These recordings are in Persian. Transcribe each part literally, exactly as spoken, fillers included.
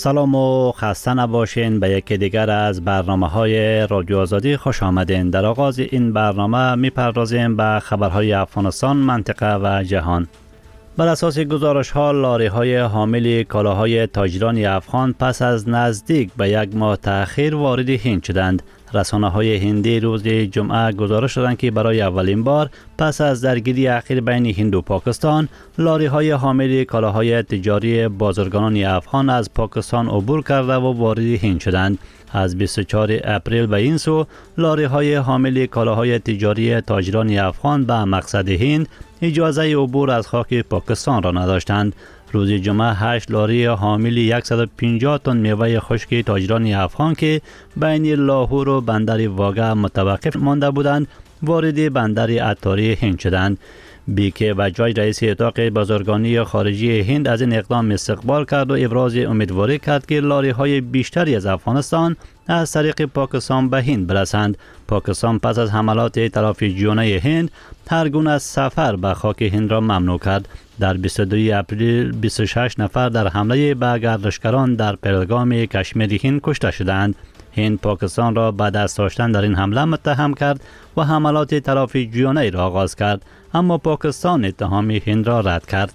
سلام و خسته نباشین. به یکی دیگر از برنامه های رادیو آزادی خوش آمدین. در آغاز این برنامه میپردازیم به خبرهای افغانستان، منطقه و جهان. بر اساس گزارش ها، لاری های حامل کالاهای تاجران افغان پس از نزدیک به یک ماه تأخیر وارد هند شدند. رسانه های هندی روز جمعه گزارش دادند که برای اولین بار پس از درگیری اخیر بین هند و پاکستان، لاری های حامل کالاهای تجاری بازرگانان افغان از پاکستان عبور کرده و وارد هند شدند. از بیست و چهارم اپریل به این سو، لاری های حامل کالاهای تجاری تاجران افغان به مقصد هند اجازه عبور از خاک پاکستان را نداشتند. روز جمعه هشت لاری حامل صد و پنجاه تن میوه خشک تاجران افغان که بین لاهور و بندر واگه متوقف مانده بودند، وارد بندر عطاری هند شدند. بیکه و جای رئیس اتاق بازرگانی خارجی هند از این اقدام استقبال کرد و ابراز امیدواری کرد که لاری های بیشتری از افغانستان از طریق پاکستان به هند برسند. پاکستان پس از حملات تلافیجویانه هند هر گونه سفر به خاک هند را ممنوع کرد. در بیست و دوم اپریل بیست و شش نفر در حمله به گردشگران در پهلگام کشمیر هند کشته شدند. هند پاکستان را به دست داشتن در این حمله متهم کرد و حملات تلافیجویانه را آغاز کرد، اما پاکستان اتهام هند را رد کرد.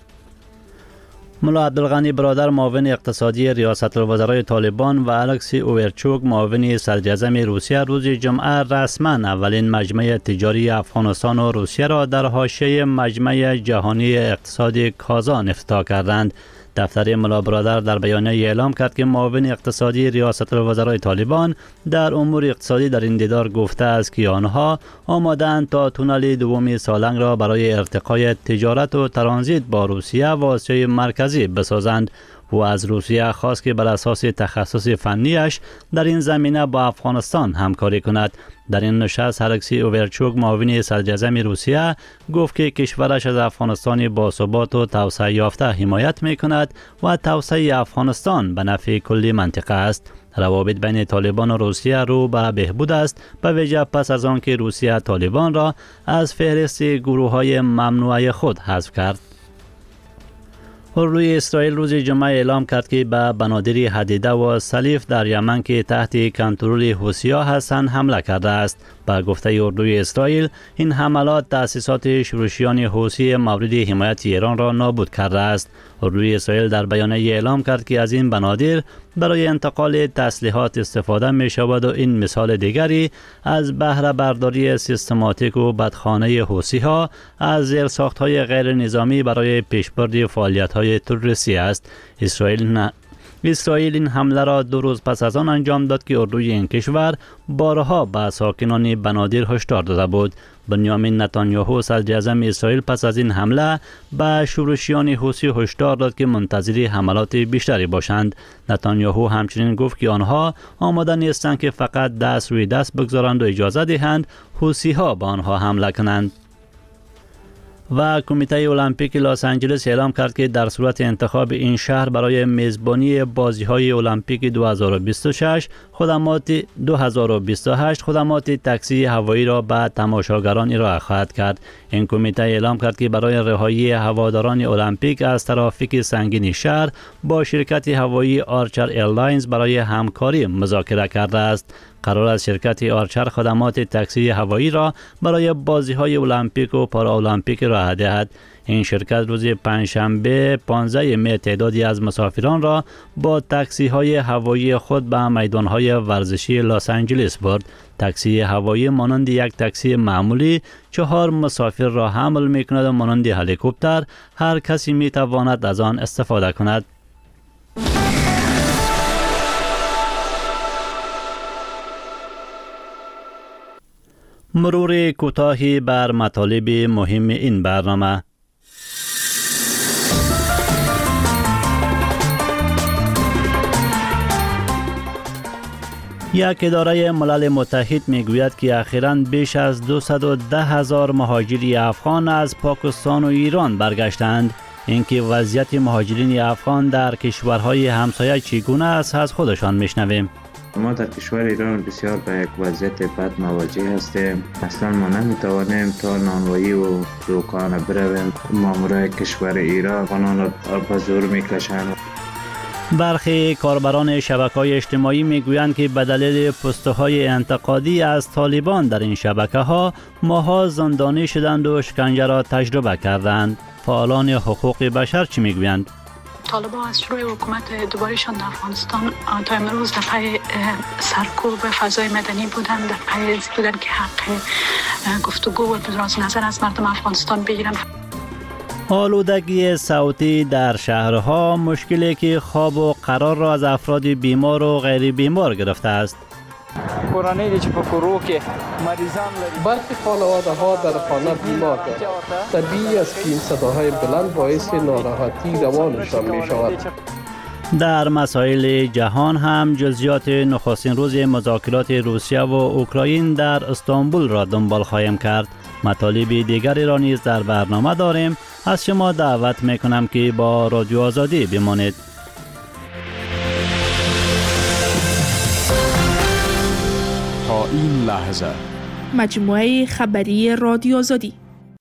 ملا عبدالغنی برادر، معاون اقتصادی ریاست الوزرای طالبان، و الکسی اوورچوک، معاون صدراعظم روسیه، روز جمعه رسما اولین مجمع تجاری افغانستان و روسیه را در حاشیه مجمع جهانی اقتصاد کازان افتتاح کردند. دفتر ملا برادر در بیانیه اعلام کرد که معاون اقتصادی ریاست الوزرای طالبان در امور اقتصادی در این دیدار گفته است که آنها آماده‌اند تا تونل دوم سالنگ را برای ارتقای تجارت و ترانزیت با روسیه و آسیای مرکزی بسازند. و از روسیه خواست که بر اساس تخصص فنیش در این زمینه با افغانستان همکاری کند. در این نشست الکسی اوورچوک، معاون صدراعظم روسیه، گفت که کشورش از افغانستان باثبات و توسعه یافته حمایت می کند و توسعه افغانستان به نفع کلی منطقه است. روابط بین طالبان و روسیه رو به بهبود است، به ویژه پس از آنکه روسیه طالبان را از فهرست گروه‌های ممنوعه خود حذف کرد. اردوی اسرائیل روز جمعه اعلام کرد که به بنادر حدیده و سلیف در یمن که تحت کنترل حوثی‌ها هستند حمله کرده است. با گفته اردوی اسرائیل، این حملات تأسیسات شورشیان حوثی مورد حمایت ایران را نابود کرده است. اردوی اسرائیل در بیانیه اعلام کرد که از این بنادر برای انتقال تسلیحات استفاده می شود و این مثال دیگری از بهره برداری سیستماتیک و بدخانه حوثی‌ها از زیرساخت‌های غیر نظامی برای پیشبرد فعالیت‌های تروریستی است. اسرائیل نه اسرائیل این حمله را دو روز پس از آن انجام داد که اردوی این کشور بارها به ساکنان بنادر هشدار داده بود. بنیامین نتانیاهو، صدراعظم اسرائیل، پس از این حمله به شورشیان حوثی هشدار داد که منتظر حملات بیشتری باشند. نتانیاهو همچنین گفت که آنها آماده نیستند که فقط دست روی دست بگذارند و اجازه دهند حوثی‌ها به آنها حمله کنند. و کمیته المپیک لس آنجلس اعلام کرد که در صورت انتخاب این شهر برای میزبانی بازی‌های المپیک دو هزار و بیست و شش خدمات دو هزار و بیست و هشت خدمات تاکسی هوایی را به تماشاگران ارائه خواهد کرد. این کمیته اعلام کرد که برای رهایی هواداران المپیک از ترافیک سنگین شهر با شرکت هوایی آرچر ایرلاینز برای همکاری مذاکره کرده است. قرار است شرکت آرچر خدمات تاکسی هوایی را برای بازی‌های المپیک و پارالمپیک راه دهد. این شرکت روز پنجشنبه پانزده می تعدادی از مسافران را با تاکسی‌های هوایی خود به میدان‌های ورزشی لس آنجلس برد. تاکسی هوایی مانند یک تاکسی معمولی چهار مسافر را حمل می‌کند و مانند هلیکوپتر هر کسی می‌تواند از آن استفاده کند. مرور کوتاهی بر مطالب مهم این برنامه. یک اداره ملل متحد میگوید که اخیراً بیش از دویست و ده هزار مهاجر افغان از پاکستان و ایران برگشتند. اینکه وضعیت مهاجرین افغان در کشورهای همسایه چگونه است از خودشان میشنویم. ما در کشور ایران بسیار به یک وضعیت بد مواجه هستیم. اصلا ما نمیتوانیم تا نانوایی و دکان برویم. مامورای کشور ایران قانون را به زور میکشند. برخی کاربران شبکه‌های اجتماعی میگویند که به دلیل پست‌های انتقادی از طالبان در این شبکه‌ها ماها زندانی شدند و شکنجه را تجربه کردند. فعالان حقوق بشر چی میگویند؟ طالبان از شروع حکومت دوبارهشان در افغانستان تا امروز در پی سرکوب فضای مدنی بودند، در پی بودند که حق گفتگو و ابراز نظر از مردم افغانستان بگیرند. آلودگی صوتی در شهرها مشکلی که خواب و قرار را از افراد بیمار و غیر بیمار گرفته است. کورانه چې په کورو کې مریضان لري، برخی خانواده ها در خانه بیمار دارند. طبیعی است که این صداهای بلند باعث ناراحتی روانشان می شود. در مسائل جهان هم جزئیات نخستین روز مذاکرات روسیه و اوکراین در استانبول را دنبال خواهیم کرد. مطالب دیگری را نیز در برنامه داریم. از شما دعوت میکنم که با رادیو آزادی بمانید. تا این لحظه مجموعه خبری رادیو آزادی.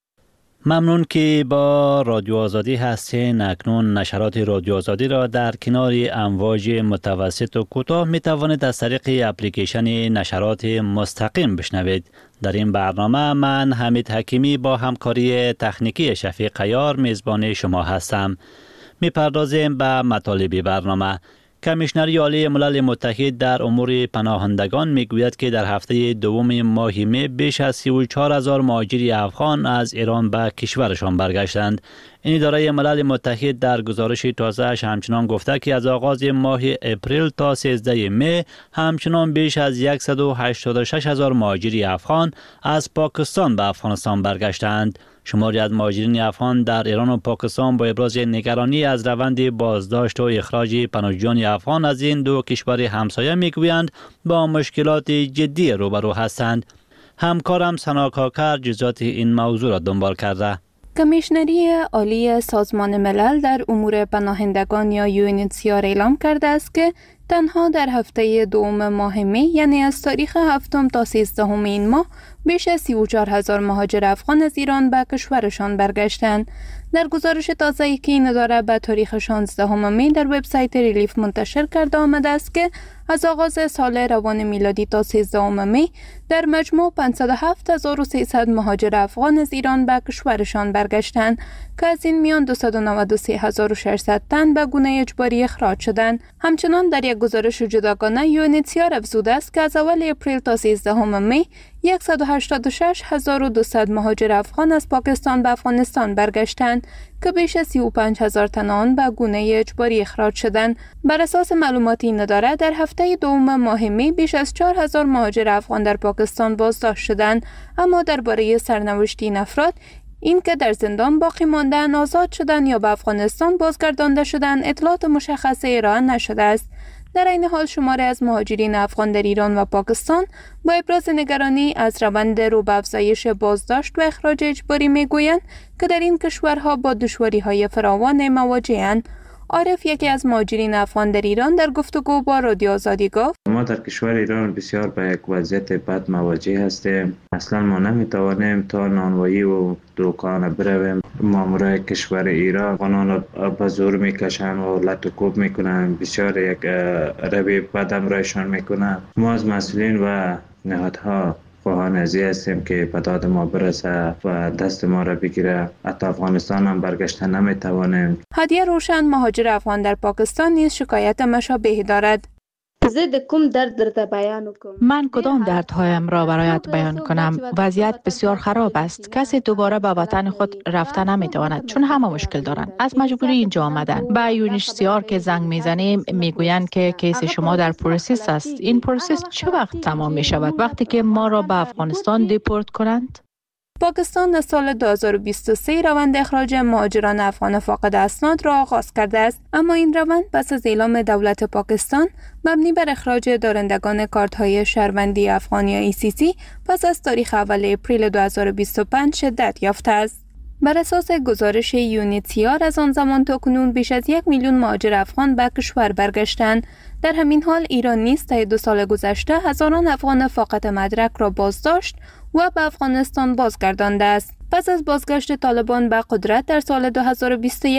ممنون که با رادیو آزادی هستین. اکنون نشرات رادیو آزادی را در کنار امواج متوسط و کوتاه می توانید از طریق اپلیکیشن نشرات مستقیم بشنوید. در این برنامه من حمید حکیمی با همکاری تکنیکی شفیق عیار میزبان شما هستم. می پردازیم به مطالب برنامه. کمیشنری عالی ملل متحد در امور پناهندگان میگوید که در هفته دوم ماه می بیش از سی و چهار هزار مهاجر افغان از ایران به کشورشان برگشتند. این اداره ملل متحد در گزارش تازه‌اش همچنان گفته که از آغاز ماه اپریل تا سیزده می همچنان بیش از صد و هشتاد و شش هزار مهاجر افغان از پاکستان به افغانستان برگشتند. شماری از مهاجرین افغان در ایران و پاکستان با ابراز نگرانی از روند بازداشت و اخراج پناهجویان افغان از این دو کشور همسایه میگویند با مشکلات جدی روبرو هستند. همکارم سنا کاکر جزئیات این موضوع را دنبال کرده. کمیشنری عالی سازمان ملل در امور پناهندگان یا یو ان اچ سی آر اعلام کرده است که تنها در هفته دوم ماه می یعنی از تاریخ هفتم تا سیزدهم این ماه بیش از سی و چهار هزار مهاجر افغان از ایران به کشورشان برگشتند. در گزارش تازه‌ای که این اداره به تاریخ شانزدهم می در وبسایت ریلیف منتشر کرده آمده است که از آغاز سال روان میلادی تا سیزدهم می در مجموع پانصد و هفت هزار و سیصد مهاجر افغان از ایران به کشورشان برگشتند که از این میان دویست و نود و سه هزار و ششصد تن به گونه اجباری اخراج شدند. همچنان در یک گزارش جداگانه یو ان اچ سی آر افزوده است که از اول اپریل تا سیزدهم می صد و هشتاد و شش هزار و دویست مهاجر افغان از پاکستان به افغانستان برگشتند که بیش از سی و پنج هزار تن آن به گونه اجباری اخراج شدند. بر اساس معلومات این اداره در هفته دوم ماه می بیش از چهار هزار مهاجر افغان در پاکستان بازداشت شدند، اما درباره سرنوشت این افراد، این که در زندان باقی ماندن، آزاد شدن یا به افغانستان بازگردانده شدن، اطلاعات مشخصه ارائه نشده است. در این حال شماری از مهاجرین افغان در ایران و پاکستان با ابراز نگرانی از روند رو به افزایش بازداشت و اخراج اجباری میگویند که در این کشورها با دشواری‌های فراوان مواجه‌اند. عارف، یکی از مهاجرین افغان در ایران، در گفتگو با رادیو آزادی گفت: ما در کشور ایران بسیار به یک وضعیت بد مواجه هستیم. اصلا ما نمیتوانیم تا نانوایی و دکان برویم. مامورای کشور ایران افغانان را به زور میکشند و لط و کوب میکنند. بسیار یک روی بد امرایشان میکنند. ما از مسئولین و نهادها خواهان ازی هستیم که به داد ما برسه و دست ما را بگیره. حتی افغانستان هم برگشته نمیتوانیم. هدیه روشن، مهاجر افغان در پاکستان، نیز شکایت مشابهی دارد. من کدام دردهایم را برایت بیان کنم؟ وضعیت بسیار خراب است. کسی دوباره به وطن خود رفته نمیتواند چون همه مشکل دارند. از مجبوری اینجا آمدن. به یو ان اچ سی آر که زنگ میزنیم میگویند که کیس شما در پروسس است. این پروسس چه وقت تمام می شود؟ وقتی که ما را به افغانستان دیپورت کنند؟ پاکستان در سال دو هزار و بیست و سه روند اخراج مهاجران افغان فاقد اسناد را آغاز کرده است، اما این روند پس از اعلام دولت پاکستان مبنی بر اخراج دارندگان کارت‌های شهروندی افغان یا ای سی سی پس از تاریخ اول اپریل دو هزار و بیست و پنج شدت یافته است. بر اساس گزارش یو ان اچ سی آر از آن زمان تا کنون بیش از یک میلیون مهاجر افغان به کشور برگشتند. در همین حال ایران نیز طی دو سال گذشته هزاران افغان فاقد مدرک را بازداشت و به افغانستان بازگردانده است. پس از بازگشت طالبان به قدرت در سال دو هزار و بیست و یک،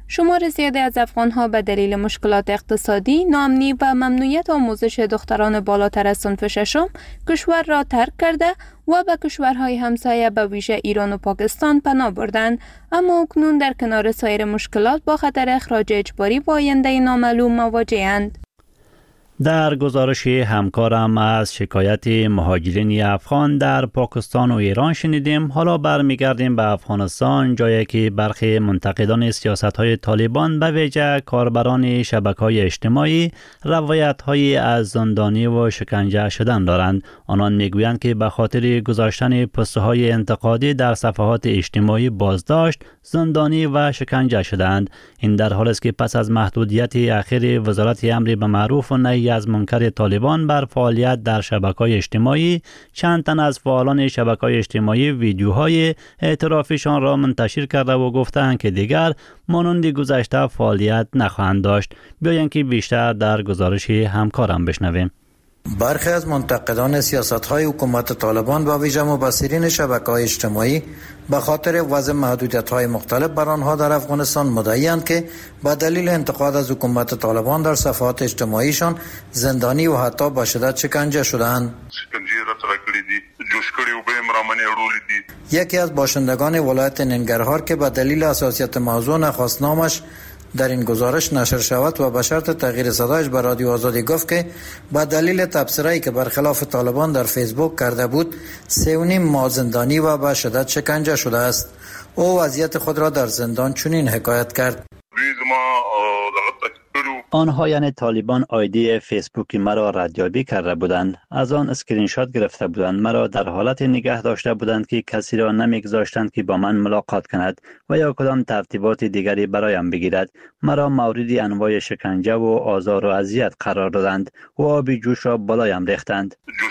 شمار زیادی از افغان‌ها به دلیل مشکلات اقتصادی، ناامنی و ممنوعیت آموزش دختران بالاتر از صنف ششم کشور را ترک کرده و به کشورهای همسایه به ویژه ایران و پاکستان پناه بردند، اما اکنون در کنار سایر مشکلات با خطر اخراج اجباری با آینده نامعلوم مواجه‌اند. در گزارش همکارم از شکایت مهاجرین افغان در پاکستان و ایران شنیدیم. حالا برمیگردیم به افغانستان، جایی که برخی منتقدان سیاست‌های طالبان به ویژه کاربران شبکه‌های اجتماعی روایت‌های از زندانی و شکنجه شدن دارند. آنان میگویند که به خاطر گذاشتن پست‌های انتقادی در صفحات اجتماعی بازداشت، زندانی و شکنجه شدند. این در حالی است که پس از محدودیت اخیر وزارت امر به معروف و نهی از منکر طالبان بر فعالیت در شبکه‌های اجتماعی، چند تن از فعالان شبکه‌های اجتماعی ویدیوهای اعترافشان را منتشر کرده و گفتند که دیگر مانند گذشته فعالیت نخواهند داشت. بیایید که بیشتر در گزارش همکارم بشنویم. برخی از منتقدان سیاست‌های حکومت طالبان و ویژه مبصرین شبکه‌های اجتماعی به خاطر وضع محدودیت‌های مختلف بر آنها در افغانستان مدعی‌اند که به دلیل انتقاد از حکومت طالبان در صفحات اجتماعیشان زندانی و حتی به شدت شکنجه شدند. یکی از باشندگان ولایت ننگرهار که به دلیل حساسیت موضوع نخواست نامش در این گزارش نشر شود و به شرط تغییر صدایش به رادیو آزادی گفت که به دلیل تبصره‌ای که برخلاف طالبان در فیسبوک کرده بود سه و نیم ماه زندانی و به شدت شکنجه شده است. او وضعیت خود را در زندان چنین حکایت کرد: آنها یعنی طالبان آیدی فیسبوک مرا ردیابی کرده بودند، از آن اسکرین شات گرفته بودند، مرا در حالت نگه داشته بودند که کسی را نمیگذاشتند که با من ملاقات کند و یا کدام ترتیبات دیگری برایم بگیرد. مرا مورد انواع شکنجه و آزار و اذیت قرار دادند و آبی جوش را بالایم ریختند.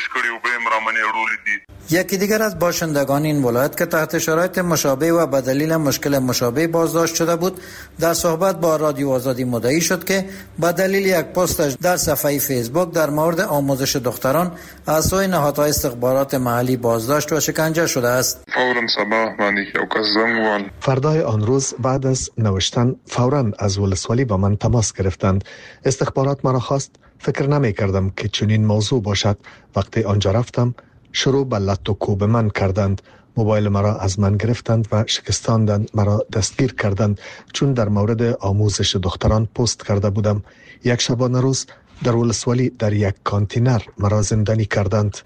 یکی دیگر از باشندگان این ولایت که تحت شرایط مشابه و به دلیل مشکل مشابه بازداشت شده بود، در صحبت با رادیو آزادی مدعی شد که به دلیل یک پستش در صفحه فیسبوک در مورد آموزش دختران از سوی نهادهای استخبارات محلی بازداشت و شکنجه شده است. فردای آن روز بعد از نوشتن فوراً از ولسوالی با من تماس گرفتند. استخبارات مرا خواست. فکر نمی کردم که چنین موضوع باشد. وقتی آنجا رفتم شروع به لط و کوب من کردند. موبایل مرا از من گرفتند و شکستاندند. مرا دستگیر کردند چون در مورد آموزش دختران پست کرده بودم. یک شبانه روز در ولسوالی در یک کانتینر مرا زندانی کردند.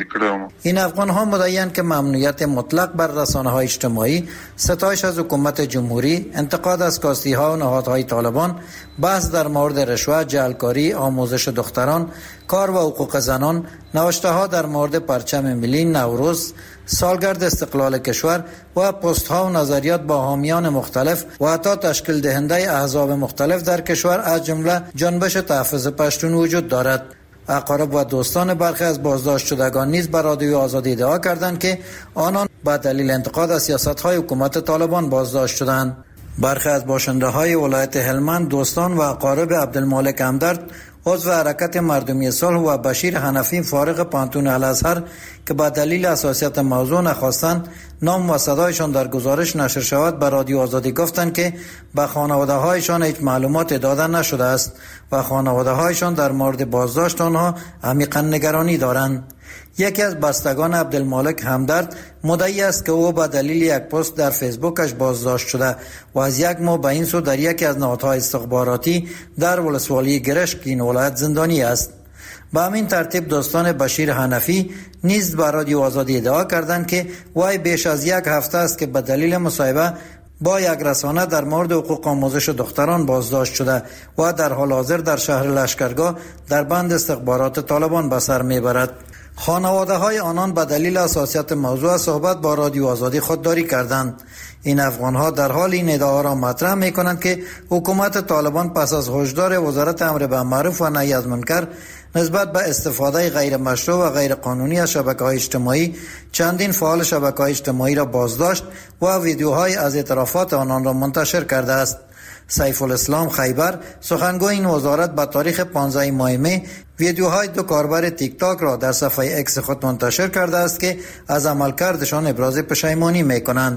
این افغان ها مدعی‌اند که ممنوعیت مطلق بر رسانه های اجتماعی، ستایش از حکومت جمهوری، انتقاد از کاستی ها و نهادهای طالبان، بحث در مورد رشوه، جعلکاری، آموزش دختران، کار و حقوق زنان، نوشته ها در مورد پرچم ملی، نوروز، سالگرد استقلال کشور و پست ها و نظریات با حامیان مختلف و حتی تشکیل دهنده احزاب مختلف در کشور از جمله جنبش تحفظ پشتون وجود دارد. اقارب و دوستان برخی از بازداشت شدگان نیز به رادیو آزادی ادعا کردند که آنان به دلیل انتقاد از سیاست‌های حکومت طالبان بازداشت شدند. برخی از باشنده های ولایت هلمند، دوستان و اقارب عبدالمالک همدرد، عضو حرکت مردمی صلح، و بشیر حنفی فارغ پانتون الازهر که به دلیل حساسیت موضوع نخواستند نام و صدایشان در گزارش نشر شود به رادیو آزادی گفتند که به خانواده هایشان هیچ معلومات داده نشده است و خانواده هایشان در مورد بازداشت آنها عمیقا نگرانی دارند. یکی از بستگان عبدالمالک همدرد مدعی است که او به دلیل یک پست در فیسبوکش بازداشت شده و از یک ماه به این سو در یکی از نهادهای استخباراتی در ولسوالی گرشک این ولایت زندانی است. به همین ترتیب دوستان بشیر حنفی نیز به رادیو آزادی ادعا کردند که وای بیش از یک هفته است که به دلیل مصاحبه با یک رسانه در مورد حقوق آموزش دختران بازداشت شده و در حال حاضر در شهر لشکرگاه در بند استخبارات طالبان به سر میبرد. خانواده های آنان به دلیل حساسیت موضوع صحبت با رادیو آزادی خودداری کردند. این افغان ها در حال این ادعا را مطرح می کنند که حکومت طالبان پس از هشدار وزارت امر به معروف و نهی از منکر نسبت به استفاده غیر مشروع و غیر قانونی از شبکه‌های اجتماعی چندین فعال شبکه‌های اجتماعی را بازداشت و ویدیوهای از اعترافات آنان را منتشر کرده است. سیف الاسلام خیبر، سخنگوی این وزارت، به تاریخ پانزده ماه می ویدیوهای دو کاربر تیک تاک را در صفحه اکس خود منتشر کرده است که از عملکردشان ابراز پشیمانی می کنند.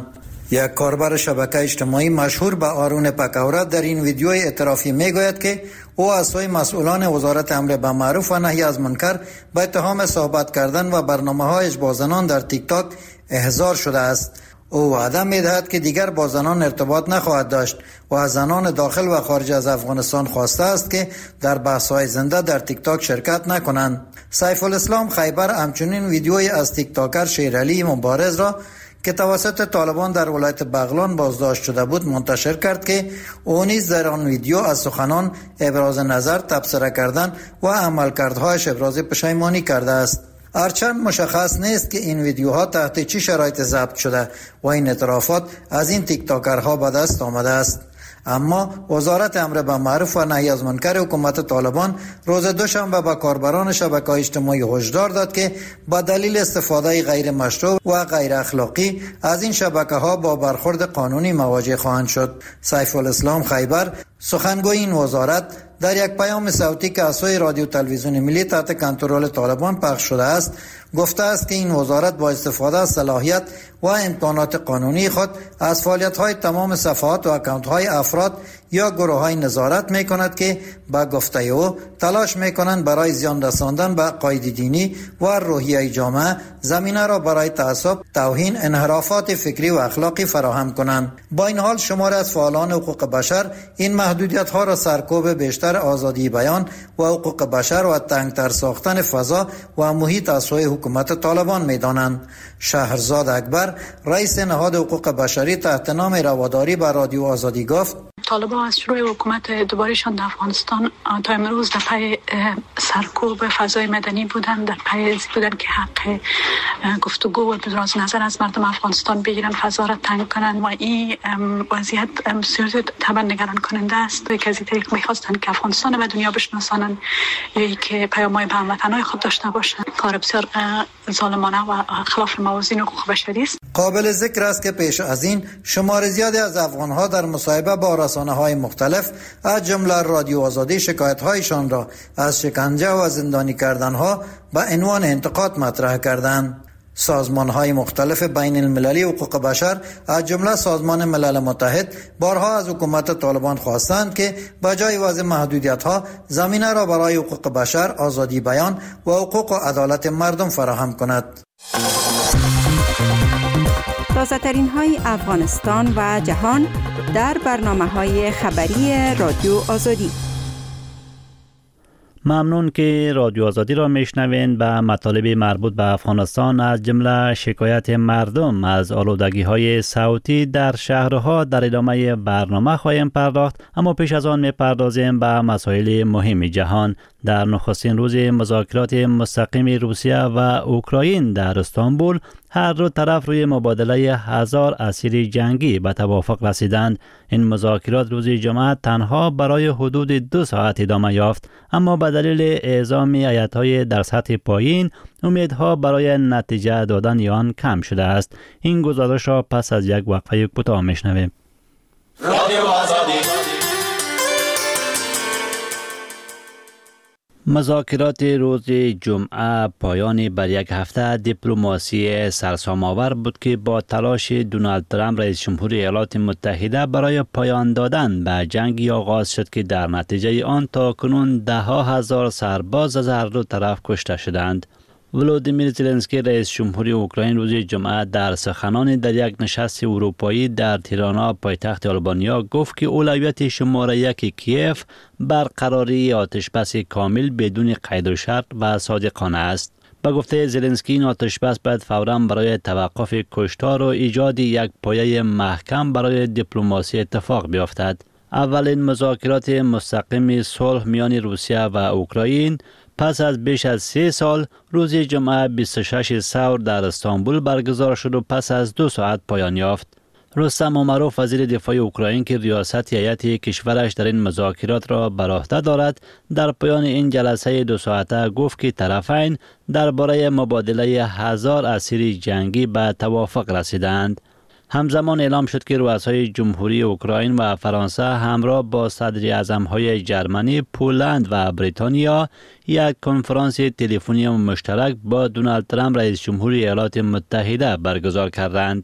یک کاربر شبکه اجتماعی مشهور به آرون پکورا در این ویدیوی اعترافی میگوید که او از سوی مسئولان وزارت امر بالمعروف و نهی از منکر به اتهام صحبت کردن و برنامه‌هایش با زنان در تیک تاک احضار شده است. او وعده می‌دهد که دیگر با زنان ارتباط نخواهد داشت و از زنان داخل و خارج از افغانستان خواسته است که در بحث‌های زنده در تیک تاک شرکت نکنند. سیف الاسلام خیبر همچنین ویدیویی از تیک تاکر شیرعلی مبارز را که توسط طالبان در ولایت بغلان بازداشت شده بود منتشر کرد که او نیز در آن ویدیو از سخنان ابراز نظر، تبصره کردن و عملکردهایش ابراز پشیمانی کرده است. هرچند مشخص نیست که این ویدیوها تحت چه شرایط ضبط شده و این اعترافات از این تیک تاکرها به دست آمده است. اما وزارت امر بالمعروف و نهی از منکر حکومت طالبان روز دوشنبه به کاربران شبکه‌های اجتماعی هشدار داد که با دلیل استفاده غیر مشروع و غیر اخلاقی از این شبکه‌ها با برخورد قانونی مواجه خواهند شد. سیف الاسلام خیبر سخنگوی این وزارت در یک پیام صوتی که از سوی رادیو تلویزیون ملی تحت کنترل طالبان پخش شده است گفته است که این وزارت با استفاده از صلاحیت و امکانات قانونی خود از فعالیت‌های تمام صفحات و اکانت‌های افراد یا گروه‌های نظارت می‌کند که با گفته او تلاش می‌کنند برای زیان رساندن به عقاید دینی و روحیه جامعه زمینه را برای تعصب، توهین، انحرافات فکری و اخلاقی فراهم کنند. با این حال شماری از فعالان حقوق بشر این محدودیت‌ها را سرکوب بیشتر آزادی بیان و حقوق بشر و تنگتر ساختن فضا و محیط از سوی حکومت طالبان می‌دانند. شهرزاد اکبر رئیس نهاد حقوق بشری تحت نام رواداری بر رادیو آزادی گفت طالبان از شروع حکومت دوبارهشان در افغانستان تا امروز در پی سرکوب فضای مدنی بودند، در پی بودند که حق گفتگو و ابراز نظر از مردم افغانستان بگیرن، فضا را تنگ کنند و این وضعیت بسیار طبعا نگران کننده است که از این طریق می‌خواستند که افغانستان به دنیا بشناسانند یا که پیام‌های به هموطنان خود داشته باشند. کار بسیار ظالمانه و خلاف موازین حقوق بشری است. قابل ذکر است که پیش از این شمار زیادی از افغان‌ها در مصاحبه با رسانه‌های مختلف از جمله رادیو آزادی شکایت‌هایشان را از شکنجه و زندانی کردن‌ها به عنوان انتقاد مطرح کردند. سازمان‌های مختلف بین المللی حقوق بشر از جمله سازمان ملل متحد بارها از حکومت طالبان خواستند که بجای وضع محدودیت‌ها زمینه را برای حقوق بشر، آزادی بیان و حقوق و عدالت مردم فراهم کند. تازه ترین های افغانستان و جهان در برنامه های خبری رادیو آزادی. ممنون که رادیو آزادی را میشنوین. به مطالب مربوط به افغانستان از جمله شکایت مردم از آلودگی های صوتی در شهرها در ادامه برنامه خواهیم پرداخت، اما پیش از آن میپردازیم به مسائل مهم جهان. در نخستین روز مذاکرات مستقیم روسیه و اوکراین در استانبول هر دو طرف روی مبادله هزار اسیر جنگی به توافق رسیدند. این مذاکرات روز جمعه تنها برای حدود دو ساعت ادامه یافت، اما به دلیل اعزام هیئت‌های در سطح پایین امیدها برای نتیجه دادن آن کم شده است. این گزارش را پس از یک وقفه کوتاه میشنویم. رادیو آزادی. مذاکرات روز جمعه پایان بر یک هفته دیپلماسی سرسام‌آور بود که با تلاش دونالد ترامپ رئیس جمهور ایالات متحده برای پایان دادن به جنگی آغاز شد که در نتیجه آن تا کنون ده ها هزار سرباز از هر دو طرف کشته شدند. ولودیمیر زلنسکی رئیس جمهور اوکراین روز جمعه در سخنانی در یک نشست اروپایی در تیرانا پایتخت آلبانیا گفت که اولویت شماره یک کیف برقراری آتشبس کامل بدون قید و شرط و صادقانه است. با گفته زلنسکی این آتشبس باید فوراً برای توقف کشتار و ایجاد یک پایه محکم برای دیپلماسی اتفاق بیفتد. اولین مذاکرات مستقیم صلح میان روسیه و اوکراین پس از بیش از سه سال روز جمعه بیست و شش ثور در استانبول برگزار شد و پس از دو ساعت پایان یافت. رستم امروف وزیر دفاع اوکراین که ریاست هیئت کشورش در این مذاکرات را بر عهده دارد در پایان این جلسه دو ساعته گفت که طرفین درباره مبادله هزار اسیر جنگی به توافق رسیدند. همزمان اعلام شد که رؤسای جمهوری اوکراین و فرانسه همراه با صدر اعظم‌های جرمنی، پولند و بریتانیا یک کنفرانس تلفنی مشترک با دونالد ترامپ رئیس جمهور ایالات متحده برگزار کردند.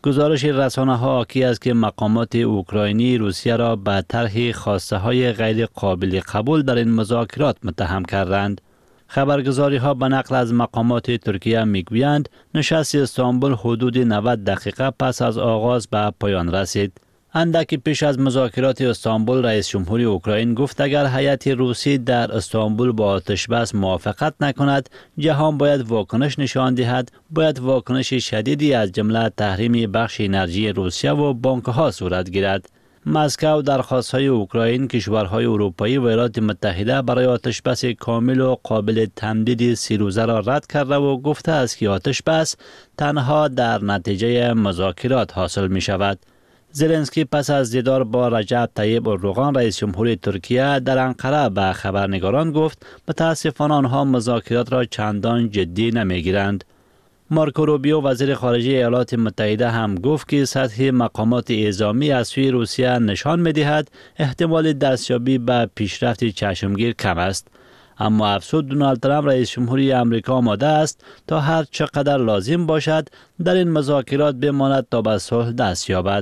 گزارش رسانه‌ها حاکی است که مقامات اوکراینی روسیه را به طرح خواسته های غیر قابل قبول در این مذاکرات متهم کردند. خبرگزاری ها به نقل از مقامات ترکیه میگویند نشست استانبول حدود نود دقیقه پس از آغاز به پایان رسید. اندکی پیش از مذاکرات استانبول رئیس جمهوری اوکراین گفت اگر هیئت روسی در استانبول با آتش بس موافقت نکند جهان باید واکنش نشان دهد، باید واکنش شدیدی از جمله تحریم بخش انرژی روسیه و بانک ها صورت گیرد. مسکو درخواست های اوکراین، کشورهای اروپایی و ایالات متحده برای آتش بس کامل و قابل تمدید سی روزه را رد کرده و گفته است که آتش بس تنها در نتیجه مذاکرات حاصل می شود. زلنسکی پس از دیدار با رجب طیب اردوغان رئیس جمهوری ترکیه در انقره به خبرنگاران گفت متاسفانه آنها مذاکرات را چندان جدی نمیگیرند. مارکو روبیو وزیر خارجه ایالات متحده هم گفت که سطح مقامات اعزامی از سوی روسیه نشان می‌دهد احتمال دستیابی به پیشرفت چشمگیر کم است. اما افسود دونالد ترامپ رئیس جمهوری آمریکا آماده است تا هر چقدر لازم باشد در این مذاکرات بماند تا به صلح دست یابد.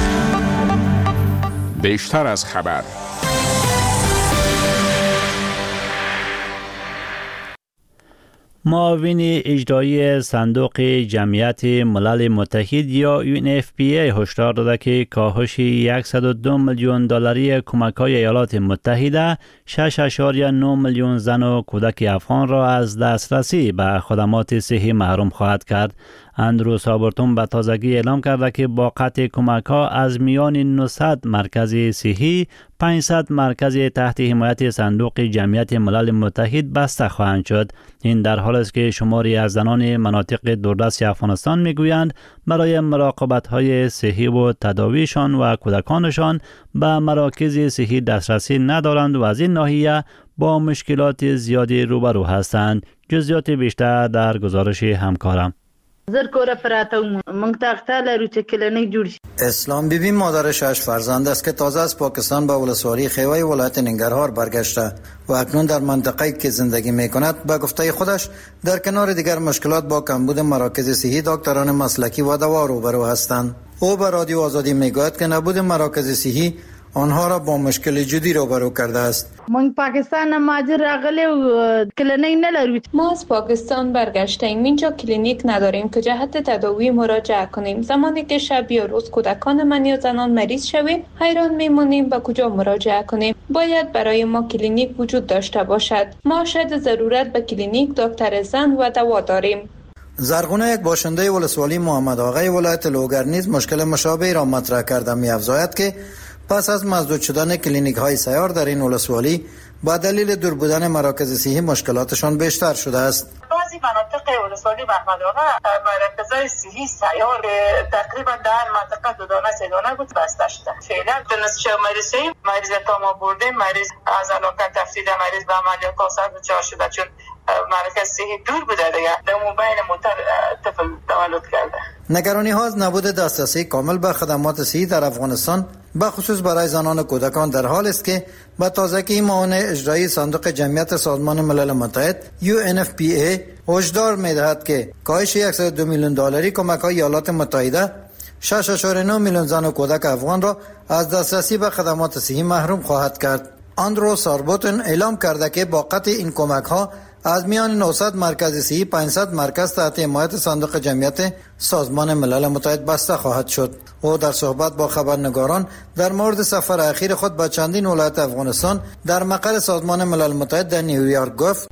بیشتر از خبر. معاون اجرایی صندوق جمعیت ملل متحد یا یو ان اف پی ای هشدار داده که کاهش صد و دو میلیون دلاری کمک‌های ایالات متحده شش اشاریه نه میلیون زن و کودک افغان را از دسترسی به خدمات صحی محروم خواهد کرد. اندرو سابرتون به تازگی اعلام کرده که با قطع کمک‌ها از میان نهصد مرکز صحی پانصد مرکز تحت حمایت صندوق جمعیت ملل متحد بسته خواهند شد. این در حالی است که شماری از زنان مناطق دوردست افغانستان میگویند برای مراقبت‌های صحی و تداویشان و کودکانشان به مراکز صحی دسترسی ندارند و از این ناحیه با مشکلات زیادی روبرو هستند. جزئیات بیشتر در گزارش همکارم. اسلام بیبی مادر شش فرزند است که تازه از پاکستان به ولسوالی خیوه ولایت ننگرهار برگشته و اکنون در منطقه‌ای که زندگی می‌کند به گفته خودش در کنار دیگر مشکلات با کمبود مراکز صحی، دکتران مسلکی و دوا روبرو هستند. او به رادیو آزادی میگوید که نبود مراکز صحی آنها را با مشکل جدی روبرو کرده است. من پاکستان ماجر راغلی و کلینیک نداریم. ما از پاکستان برگشتیم، اینجا کلینیک نداریم که جهت تداوی مراجعه کنیم. زمانی که شب یا روز کودکان من یا زنان مریض شویم حیران میمونیم به کجا مراجعه کنیم. باید برای ما کلینیک وجود داشته باشد. ما شاید ضرورت به کلینیک، دکتر زن و دوا داریم. زرغونه، یک باشنده ولسوالی محمد آقای ولایت لوگر نیز مشکل مشابهی را مطرح کرده. می‌افزاید که پس از مسدود شدن کلینیک های سیار در این ولسوالی با دلیل دور بودن مراکز صحی مشکلاتشان بیشتر شده است. بعضی مناطق ولسوالی محمد آقا مراکزهای صحی سیار تقریبا در منطقه دو دانه سه دانه بود بسته شده. فعلا تونست شو مریضیم مریض تا ما بردیم، مریض از علاقه تفسیر مریض به عملیات کاسر بچار شده چون مرکز صحی دور بوده دیگه. در موبایل موتر طفل تولد کرده. نگرانی ها از نبود دسترسی کامل به خدمات صحی در افغانستان به خصوص برای زنان و کودکان در حال است که با تازگی معاون اجرایی صندوق جمعیت سازمان ملل متحد یو ان اف پی ای هشدار می‌دهد که کاهش صد و دو میلیون دلاری کمک‌های ایالات متحده شش اشاریه نه میلیون زن و کودک افغان را از دسترسی به خدمات صحی محروم خواهد کرد. اندرو ساربوتن اعلام کرده که با قطع این کمک‌ها از میان نهصد مرکز صحی پانصد مرکز تحت حمایت صندوق جمعیت سازمان ملل متحد بسته خواهد شد. او در صحبت با خبرنگاران در مورد سفر اخیر خود به چندین ولایت افغانستان در مقر سازمان ملل متحد در نیویورک گفت: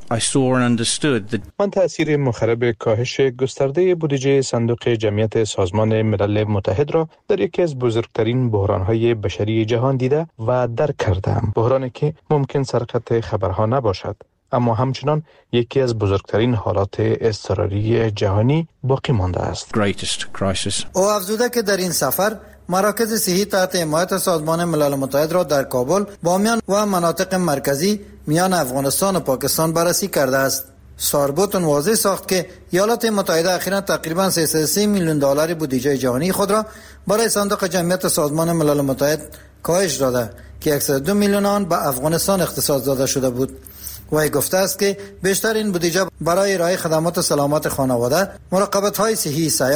من تأثیر مخرب کاهش گسترده بودجه صندوق جمعیت سازمان ملل متحد را در یکی از بزرگترین بحران‌های بشری جهان دیده و درک کردم. بحرانی که ممکن سرقت خبرها نباشد، اما همچنان یکی از بزرگترین حالات اضطراری جهانی باقی مانده است. او افزوده که در این سفر مراکز صحی تحت حمایت سازمان ملل متحد را در کابل، بامیان و مناطق مرکزی میان افغانستان و پاکستان بررسی کرده است. ساربوتن واضح ساخت که ایالات متحده اخیراً تقریباً سیصد و سه میلیون دلار بودجه جهانی خود را برای صندوق جمعیت سازمان ملل متحد کاهش داده که صد و دو میلیون آن به افغانستان اختصاص داده شده بود. وی گفته است که بیشتر این بودجه برای ارائه خدمات سلامت خانواده، مراقبت‌های صحی سیار،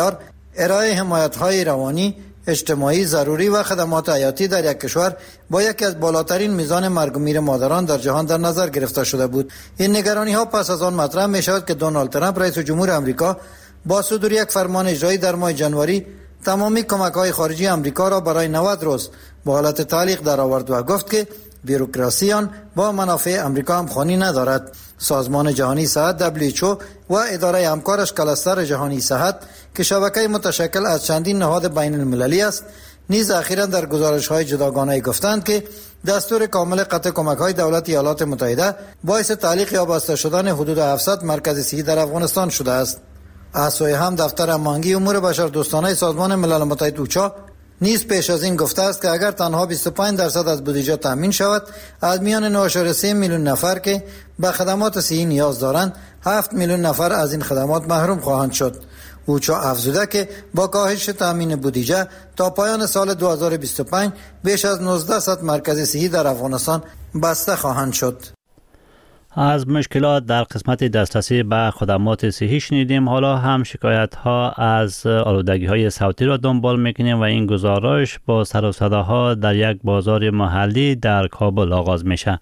ارائه حمایت‌های روانی، اجتماعی ضروری و خدمات حیاتی در یک کشور با یکی از بالاترین میزان مرگ و میر مادران در جهان در نظر گرفته شده بود. این نگرانی‌ها پس از آن مطرح می‌شود که دونالد ترامپ رئیس جمهور آمریکا با صدور یک فرمان اجرایی در ماه ژانویه تمامی کمک‌های خارجی آمریکا را برای نود روز به حالت تعلیق درآورد و گفت که بیروکراسی آن با منافع آمریکا همخوانی ندارد. سازمان جهانی صحت دبلیو اچ او و اداره همکارش کلستر جهانی صحت که شبکه متشکل از چندین نهاد بین المللی است، نیز اخیراً در گزارش‌های جداگانه گفتند که دستور کامل قطع کمک‌های دولت ایالات متحده باعث تعلیق یا بسته شدن حدود هفتصد مرکز صحی در افغانستان شده است. از سوی هم دفتر هماهنگی امور بشردوستانه سازمان ملل متحد اوچا نیز پیش از این گفته است که اگر تنها بیست و پنج درصد از بودجه تامین شود، از میان نه ممیز سه میلیون نفر که به خدمات صحی نیاز دارند، هفت میلیون نفر از این خدمات محروم خواهند شد. اوچا افزوده که با کاهش تامین بودجه تا پایان سال دو هزار و بیست و پنج بیش از نوزده مرکز صحی در افغانستان بسته خواهند شد. از مشکلات در قسمت دسترسی به خدمات صحی شنیدیم. حالا هم شکایت ها از آلودگی های صوتی را دنبال میکنیم و این گزارش با سر و صداها در یک بازار محلی در کابل آغاز میشه.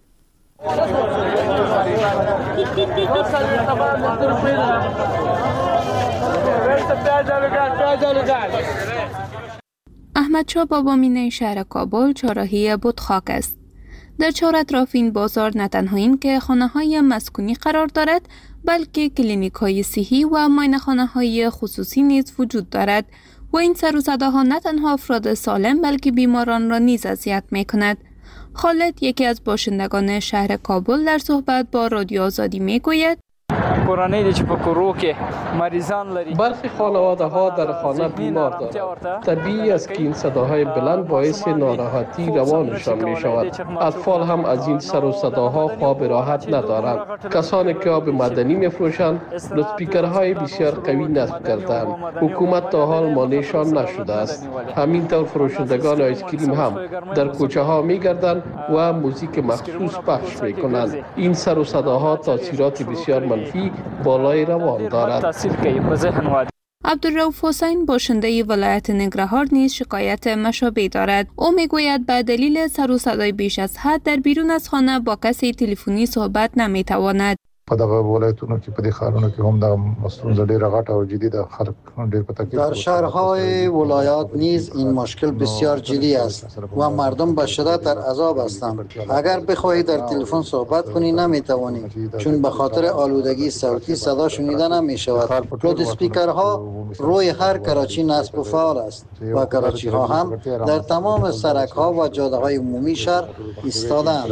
احمدشاه بابامینه شهر کابل چهارراهی بتخاک است. در چهار اطراف این بازار نه تنها این که خانه‌های مسکونی قرار دارد، بلکه کلینیک‌های صحی و معاینه‌خانه‌های خصوصی نیز وجود دارد و این سر و صداها نه تنها افراد سالم بلکه بیماران را نیز اذیت می‌کند. خالد، یکی از باشندگان شهر کابل، در صحبت با رادیو آزادی می‌گوید کورانه چې په کورو کې مریضان لري. برخی خانواده ها در خانه بیمار دارند. طبیعی است که این صداهای بلند باعث ناراحتی روانشان می شود. اطفال هم از این سر و صداها خواب راحت ندارند. کسانی که آب معدنی می فروشند لوسپیکرهای بسیار قوی نصب کردند. حکومت تا حال مانعشان نشده است. همینطور فروشندگان آیسکریم هم در کوچه ها می گردند و موزیک مخصوص پخش می کنند. این سر و صداها تاثیرات بسیار منفی بالای روان دارد. عبدالرؤوف حسین، باشنده ولایت ننگرهار، نیز شکایت مشابه دارد. او میگوید به دلیل سر و صدای بیش از حد در بیرون از خانه با کسی تلفنی صحبت نمیتواند. په دغه ولایتونو کې په دې ښارونو کې هم د مسئول ډېره غټه او جدي ده. خلک ډېر په تکلیف در شهرهای ولایات نیز این مشکل بسیار جدی است و مردم به شدت در عذاب هستند. اگر بخواهی در تلفن صحبت کنی نمیتوانی، چون به خاطر آلودگی صوتی صدا شنیده نمیشود. لود اسپیکرها روی هر کراچی نصب و فعال است و کراچی ها هم در تمام سرک ها و جاده های عمومی شهر ایستاده‌اند.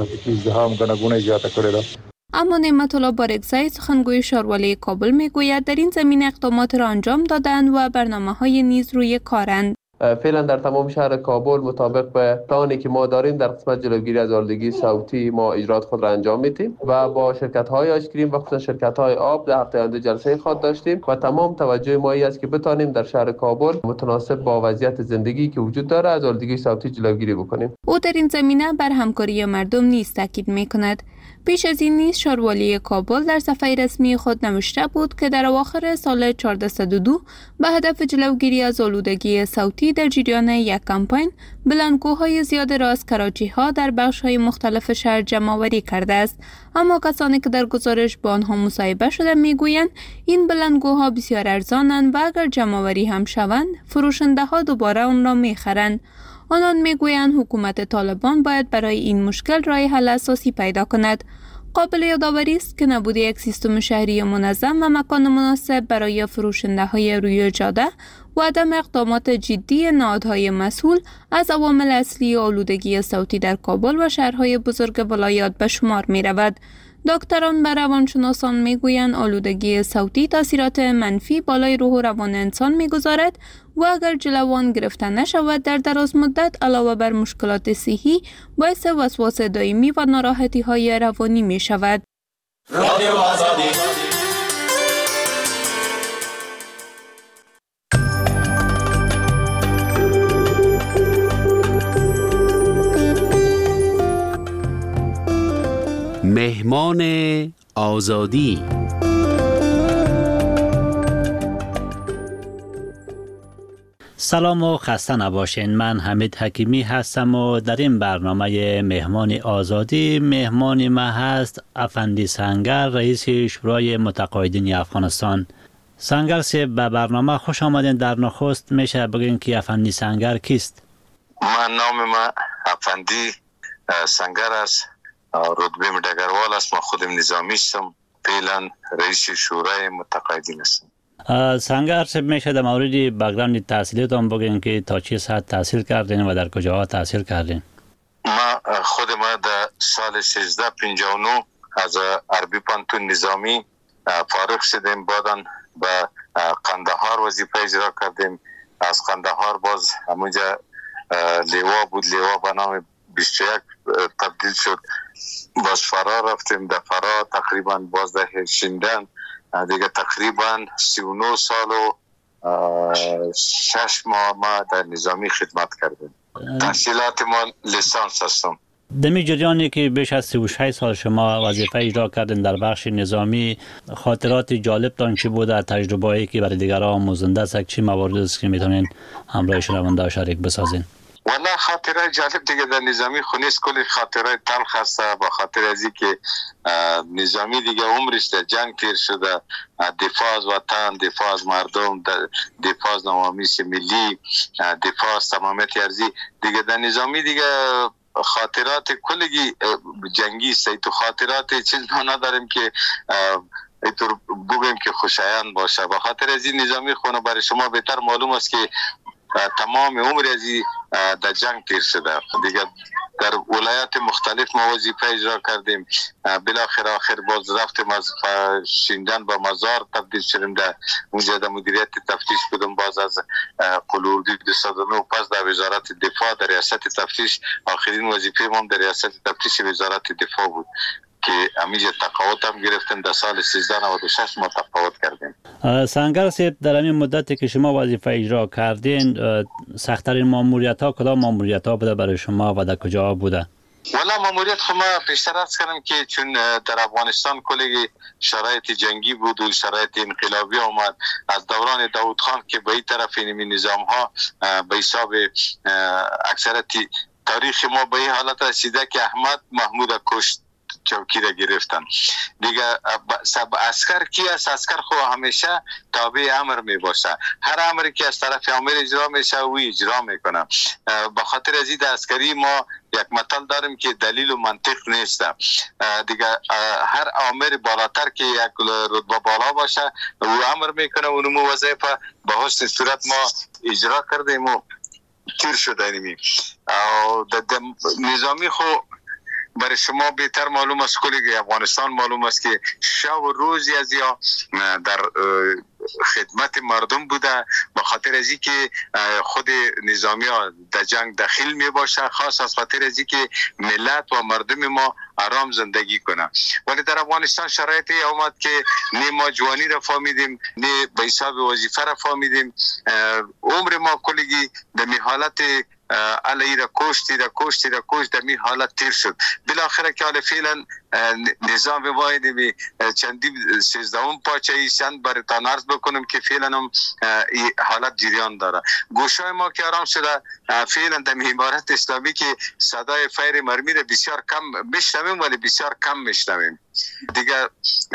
اما نعمت الله بارگزایی، سخنگوی شاروالی کابل، میگوید در این زمین اقدامات را انجام دادند و برنامه‌های نیز روی کارند. فعلا در تمام شهر کابل مطابق به پلانی که ما داریم در قسمت جلوگیری از آلودگی صوتی ما اجرات خود را انجام میدیم و با شرکت‌های آیسکریم و خصوصا شرکت‌های آب در هفته آینده جلسه خود داشتیم و تمام توجه ما این است که بتانیم در شهر کابل متناسب با وضعیت زندگی که وجود داره از آلودگی صوتی جلوگیری بکنیم. او در این زمینه بر همکاری مردم نیز تاکید می‌کند. پیش از این نیز شاروالی کابل در صفحه رسمی خود نوشته بود که در اواخر سال چهارصد و دو به هدف جلوگیری از آلودگی صوتی در جریان یک کمپاین بلندگوهای زیاد را از کراچی ها در بخش های مختلف شهر جمع‌آوری کرده است. اما کسانی که در گزارش با آنها مصاحبه شده میگویند این بلندگوها بسیار ارزانند و اگر جمع‌آوری هم شوند فروشنده ها دوباره آن را میخرند. آنان میگویند حکومت طالبان باید برای این مشکل راه حل اساسی پیدا کند. قابل یادآوری است که نبود یک سیستم شهری منظم و مکان مناسب برای فروشنده های روی جاده و عدم اقدامات جدی نهادهای مسئول از عوامل اصلی آلودگی صوتی در کابل و شهرهای بزرگ ولایات به شمار می رود. دکتران و روانشناسان میگویند آلودگی صوتی تاثیرات منفی بالای روح و روان انسان میگذارد و اگر جلوان گرفته نشود در دراز مدت علاوه بر مشکلات صحی باعث وسواس دائمی و ناراحتی های روانی می شود. رادیو آزادی مهمان آزادی سلام و خسته نباشین. من حمید حکیمی هستم و در این برنامه مهمان آزادی مهمان ما هست افندی سنگر، رئیس شورای متقاعدین افغانستان. سنگر سی به برنامه خوش آمدین. در نخست میشه بگین که افندی سنگر کیست؟ من نام ما افندی سنگر است، رتبه ډګروال است. ما خودم نظامی هستم، فعلا رئیس شورای متقاعدین هستم. سنگر صاحب میشه در مورد بک‌گراند تحصیلیتون بگین که تا چه ساعت تحصیل کردین و در کجاها تحصیل کردین؟ ما خود ما در سال سیزده پنجاه و نه از عربی پانتون نظامی فارغ شدیم، بعداً به قندهار وظیفه اجرا کردیم. از قندهار باز همونجا لیوا بود، لیوا به نام بیست و یک تبدیل شد. باز فرار رفتیم، در فرار تقریبا باز در شیندن دیگه تقریبا سی و نه سال و شش ماه ما در نظامی خدمت کردیم. تحصیلات ما لیسانس هستم. دمی جریانی که بیش از سی و شش سال شما وظیفه اجرا کردین در بخش نظامی، خاطرات جالب تان چی بوده؟ تجربه‌ای که برای دیگران آموزنده است، چی موارد است که میتونین همراه شنونده شریک بسازین؟ والله خاطره جالب دیگه در نظامی خونیست، کلی خاطره تلخ است. با خاطر ازی که نظامی دیگه عمرش در جنگ تیر شده، دفاع از وطن، دفاع از مردم، دفاع از نوامیس ملی، دفاع از تمامیت ارضی دیگه در نظامی دیگه خاطرات کلگی جنگی است. تو خاطرات چیز ما نداریم که اینطور بگیم که خوشایند باشه. با خاطر از این نظامی خونه برای شما بهتر معلوم است که تمام عمر ازی در جنگ تیر شده. دیگه در ولایات مختلف ما وظیفه اجرا کردیم. بالاخره آخر باز رفتیم از شیندن به مزار تبدیل شدیم، در اونجا در مدیریت تفتیش بودم. باز از قلوردی دویست و نه پس در وزارت دفاع در ریاست تفتیش، آخرین وظیفه ما در ریاست تفتیش وزارت دفاع بود که امیجا تقاعد هم گرفتیم. در سال سیزده نود و شش ما تقاعد کردیم. سنگر صاحب، در این مدتی که شما وظیفه اجرا کردین، سخت‌ترین ماموریت ها کدام ماموریت ها بوده برای شما و در کجا بوده؟ والا ماموریت خو ما پیشتر از کردم که چون در افغانستان کلی شرایط جنگی بود و شرایط انقلابی آمد. از دوران داود خان که به این طرف این نظام ها به حساب اکثرت تاریخ ما به این حالت رسیده که احمد محمود کشت چوکی را گرفتن دیگه. سب اسکر کی است؟ اسکر خو همیشه تابع امر می باشه. هر امری که از طرف امر اجرا میشه او اجرا میکنه. به خاطر از این عسکری ما یک مطلب داریم که دلیل و منطق نیست دیگه. هر امر بالاتر که یک رتبه بالا باشه او امر میکنه، اونمو وظیفه به حسن صورت ما اجرا کردیم و تیر شده نمی. در نظامی خو برای شما بهتر معلوم است، کلی افغانستان معلوم است که شب و روزی از یا در خدمت مردم بوده. به خاطر از اینکه خود نظامی ها در جنگ داخل می باشه، خاص از خاطر از اینکه ملت و مردم ما آرام زندگی کنه. ولی در افغانستان شرایطی آمد که نه ما جوانی را فهمیدیم، نه به حساب وظیفه را فهمیدیم. عمر ما کلی در می حالت علی را کشتی را کشتی را کشت در می حالت تیر شد. بالاخره که حال فعلا نظام واحد می چندی سیزدهم پاچه ایسان برتان عرض بکنم که فعلا هم حالت جریان داره. گوشای ما که آرام شده، فعلا در امارت اسلامی که صدای فیر مرمی را بسیار کم میشنویم، ولی بسیار کم میشنویم دیگه.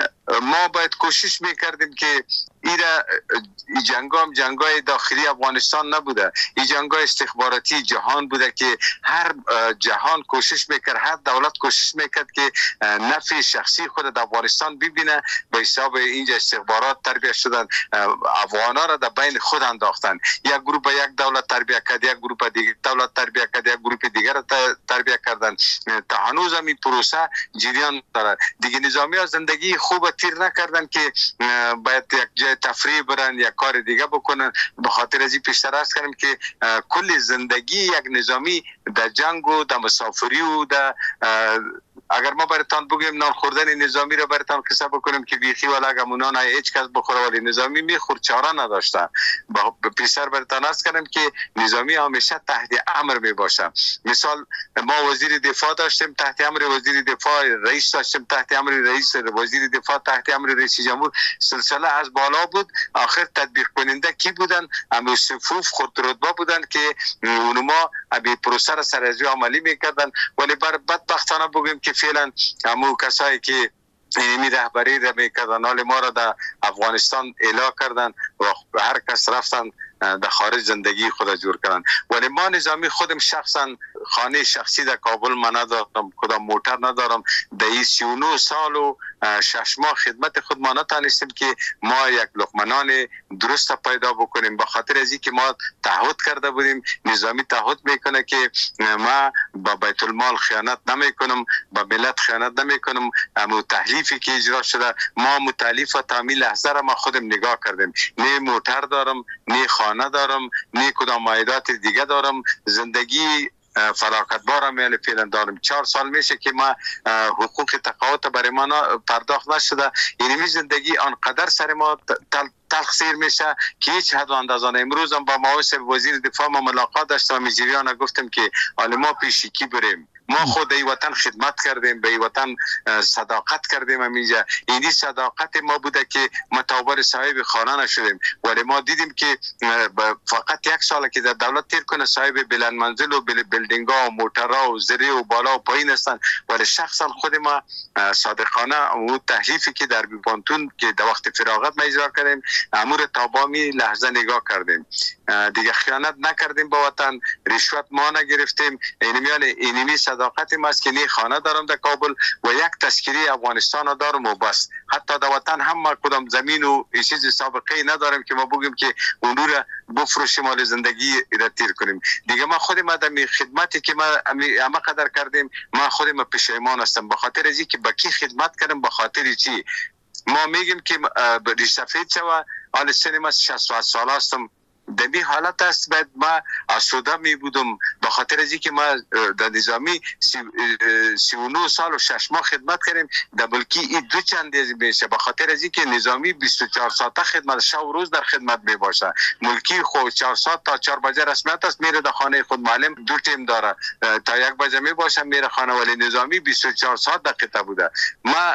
ما باید کوشش میکردیم که ایرا جنگا هم جنگای داخلی افغانستان نبوده، این جنگای استخباراتی جهان بوده که هر جهان کوشش میکرد، هر دولت کوشش میکرد که نفع شخصی خود در افغانستان ببینه. به حساب اینجا استخبارات تربیت شدن، افغانا را در بین خود انداختن. یک گروه یک دولت تربیت کرد، یک گروه دیگر دولت تربیت کرد، یک گروه دیگر را تربیت کردن. تا هنوز هم این پروسه جریان داره دیگه. نظامی ها زندگی خوب تیر نکردن که باید یک جای تفریح برن یا کار دیگه بکنن. به خاطر از این پیشتر عرض کردم که کل زندگی یک نظامی در جنگ و در مسافری و در اگر ما براتان بگیم نان خوردن نظامی را براتان قصه بکنیم که بیخی ولا گمونان هیچ کس بخوره ولی نظامی میخورد چاره نداشته. با پیشتر براتان عرض کردم که نظامی همیشه تحت امر می باشه. مثال ما وزیر دفاع داشتیم تحت امر وزیر دفاع، رئیس داشتیم تحت امر رئیس، وزیر دفاع تحت امر رئیس جمهور، سلسله از بالا بود. آخر تطبیق کننده کی بودن؟ همون صفوف خود رتبه بودن که اونما ابی پروسه را سرازی عملی میکردن. ولی بر بدبختانه بگیم که فعلا همون کسایی که اینمی رهبری را میکردن حال ما را در افغانستان اعلا کردن و هر کس رفتن در خارج زندگی خود جور کردن. ولی ما نظامی خودم شخصا خانه شخصی در کابل من ندارم، کدام موتر ندارم. در سی و نه سال و شش ماه خدمت خود ما نتانستیم که ما یک لقمنان درست پیدا بکنیم، به خاطر از اینکه ما تعهد کرده بودیم. نظامی تعهد میکنه که ما با بیت المال خیانت نمیکنم، با ملت خیانت نمیکنم. اما تحلیفی که اجرا شده ما متعلیف و تعمیل لحظه را ما خودم نگاه کردیم. نه موتر دارم، نه خانه دارم، نه کدام مایدات دیگه دارم. زندگی فراغت بارم میل فعلا دارم. چهار سال میشه که ما حقوق تقاعد برای ما پرداخت نشده. یعنی زندگی آنقدر سر ما تل تلخ میشه که هیچ حد و اندازه نه. امروز هم با معاون وزیر دفاع ما ملاقات داشتم، میجریان گفتم که حالا ما پیشکی بریم. ما خود ای وطن خدمت کردیم، به ای وطن صداقت کردیم. همینجا اینی صداقت ما بوده که متعابر صاحب خانه نشدیم. ولی ما دیدیم که فقط یک سال که در دولت تیر کنه صاحب بلند منزل و بلدینگ ها و موترها و زری و بالا و پایین هستن. ولی شخصا خود ما صادقانه اون تحلیفی که در بیبانتون که در وقت فراغت ما اجرا کردیم امور تابامی لحظه نگاه کردیم. دیگه خیانت نکردیم با وطن، رشوت ما نگرفتیم. اینمیان اینمی صداقت ما است که نه خانه دارم در کابل و یک تذکره افغانستان دارم و بس. حتی در وطن هم ما کدام زمین و چیز سابقه نداریم که ما بگیم که اون رو بفروشیم مال زندگی را تیر کنیم. دیگه ما خود ما در خدمتی که ما همه قدر کردیم ما خود ما پشیمان هستم به خاطر از اینکه با کی خدمت کردم، به خاطر چی. ما میگیم که ریش سفید شوه حال سن ما شصت و هشت ساله هستم. در این حالت است باید ما آسوده می بودم به خاطر از اینکه ما در نظامی سی, سی و نه سال و شش ماه خدمت کردیم. در بلکی این دو چندی میشه به خاطر از اینکه نظامی بیست و چهار ساعته خدمت، شب و روز در خدمت می باشه. ملکی خود چهار ساعت تا چهار بجه رسمیت است، میره در خانه خود. معلم دو تیم داره تا یک بجه می باشه میره خانه. ولی نظامی بیست و چهار ساعت در قطعه بوده. ما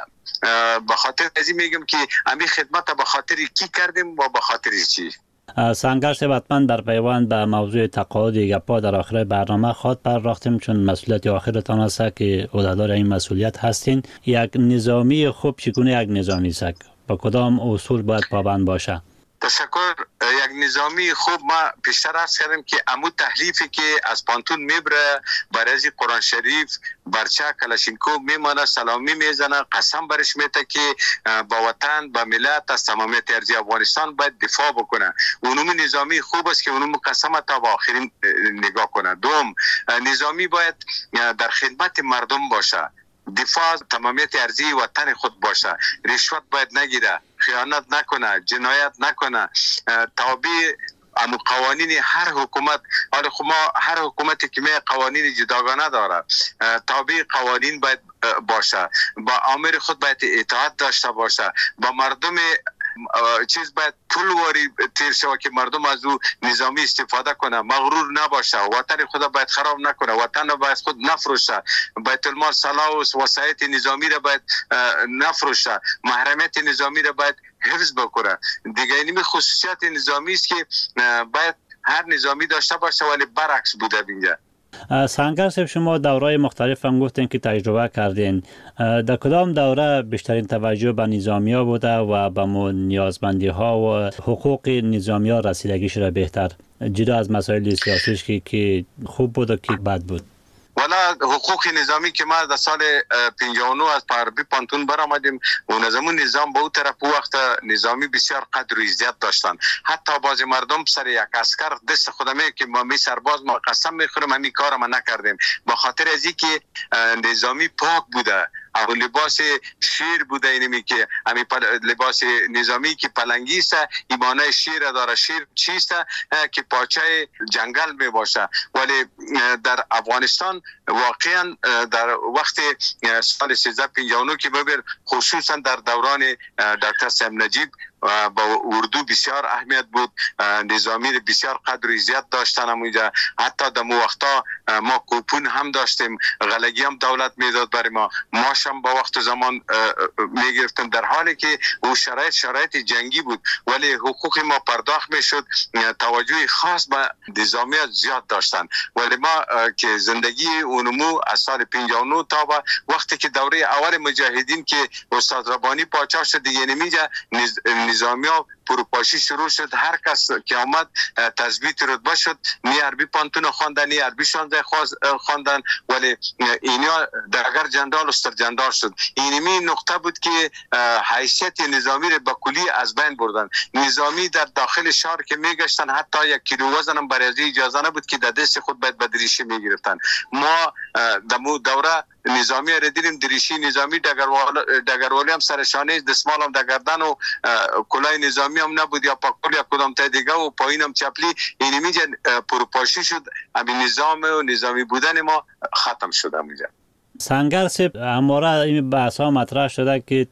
به خاطر از این میگم که همین خدمت به خاطر کی کردیم و به خاطر چی. سنگر صاحب حتما در پیوند به موضوع تقاعد گپا در آخر برنامه خود پرداختیم، چون مسئولیت آخرتان است که عهدهدار این مسئولیت هستین. یک نظامی خوب چگونه یک نظامی است؟ با کدام اصول باید پابند باشه؟ تشکر. یک نظامی خوب ما پیشتر عرض کردیم که امو تحلیفی که از پانتون میبره برای از قرآن شریف برچه کلاشینکوف میمانه، سلامی میزنه، قسم برش میته که با وطن با ملت از تمامیت ارضی افغانستان باید دفاع بکنه. اونم نظامی خوب است که اونم قسم تا با آخرین نگاه کنه. دوم، نظامی باید در خدمت مردم باشه، دفاع تمامیت ارضی وطن خود باشه، رشوت باید نگیره، خیانت نکنه، جنایت نکنه، تابع اما قوانین هر حکومت. حالا خب ما هر حکومتی که می قوانین جداگانه داره، تابع قوانین باید باشه، با آمر خود باید اطاعت داشته باشه، با مردم چیز باید پول واری تیر شود که مردم از او نظامی استفاده کنه، مغرور نباشه، وطن خود باید خراب نکنه، وطن باید خود نفروشه، بیت المال صلاح و وسایت نظامی را باید نفروشه، محرمیت نظامی را باید حفظ بکنه. دیگه اینمی خصوصیت نظامی است که باید هر نظامی داشته باشه، ولی برعکس بوده بینجا. سنگر صاحب شما دورهای مختلف هم گفتین که تجربه کردین. در کدام دوره بیشترین توجه به نظامی ها بوده و به نیازمندی ها و حقوق نظامی ها رسیدگیش را بهتر، جدا از مسائل سیاسیش که که خوب بود و که بد بود؟ والا حقوق نظامی که ما در سال پنجاه و نه از پاربی پانتون برآمدیم و نظامون نظام به اون طرف وقت نظامی بسیار قدر و عزت داشتن. حتی بعضی مردم سر یک اسکر دست خودمه که ما می سرباز ما قسم میخورم همین کار ما نکردیم، با خاطر از اینکه نظامی پاک بوده. او لباس شیر بوده، اینمی که همین لباس نظامی که پلنگی است، ایمانه شیر داره. شیر چیست؟ که پاچه جنگل می باشه. ولی در افغانستان واقعا در وقت سال سیزده پنجاه و نه که ببر، خصوصا در دوران دکتر صاحب نجیب با اردو بسیار اهمیت بود، نظامی بسیار قدر و عزت داشتن. اونجا حتی در مو وقتا ما کوپون هم داشتیم، غلگی هم دولت میداد برای ما، ماش هم با وقت زمان میگرفتیم، در حالی که او شرایط شرایط جنگی بود ولی حقوق ما پرداخت میشد. توجه خاص به نظامیات زیاد داشتن. ولی ما که زندگی اونمو از سال پنجاه و نه تا با وقتی که دوره اول مجاهدین که استاد ربانی پاچا شد دیگه، نمیجا نظامی ها پروپاشی شروع شد. هر کس که آمد تثبیت رتبه شد، نی عربی پانتون خواندن، نی عربی شانزده خواندن، ولی اینا درگر جندال استر جندال شد. اینمی نقطه بود که حیثیت نظامی رو به کلی از بین بردن. نظامی در داخل شهر که میگشتن حتی یک کیلو وزن هم برای اجازه نبود که در دست خود باید به دریشی میگرفتن. ما دمو دوره نظامی را دیدیم، دریشی نظامی، دگروالی هم سرشانه، دستمال هم دگردن و کلاه نظامی هم نبود یا پاکول یا کدام تا دیگه و پایین هم چپلی. اینمی جن پروپاشی شد. همین نظام و نظامی بودن ما ختم شد. همینجا سنگر سب همواره این بحث ها مطرح شده که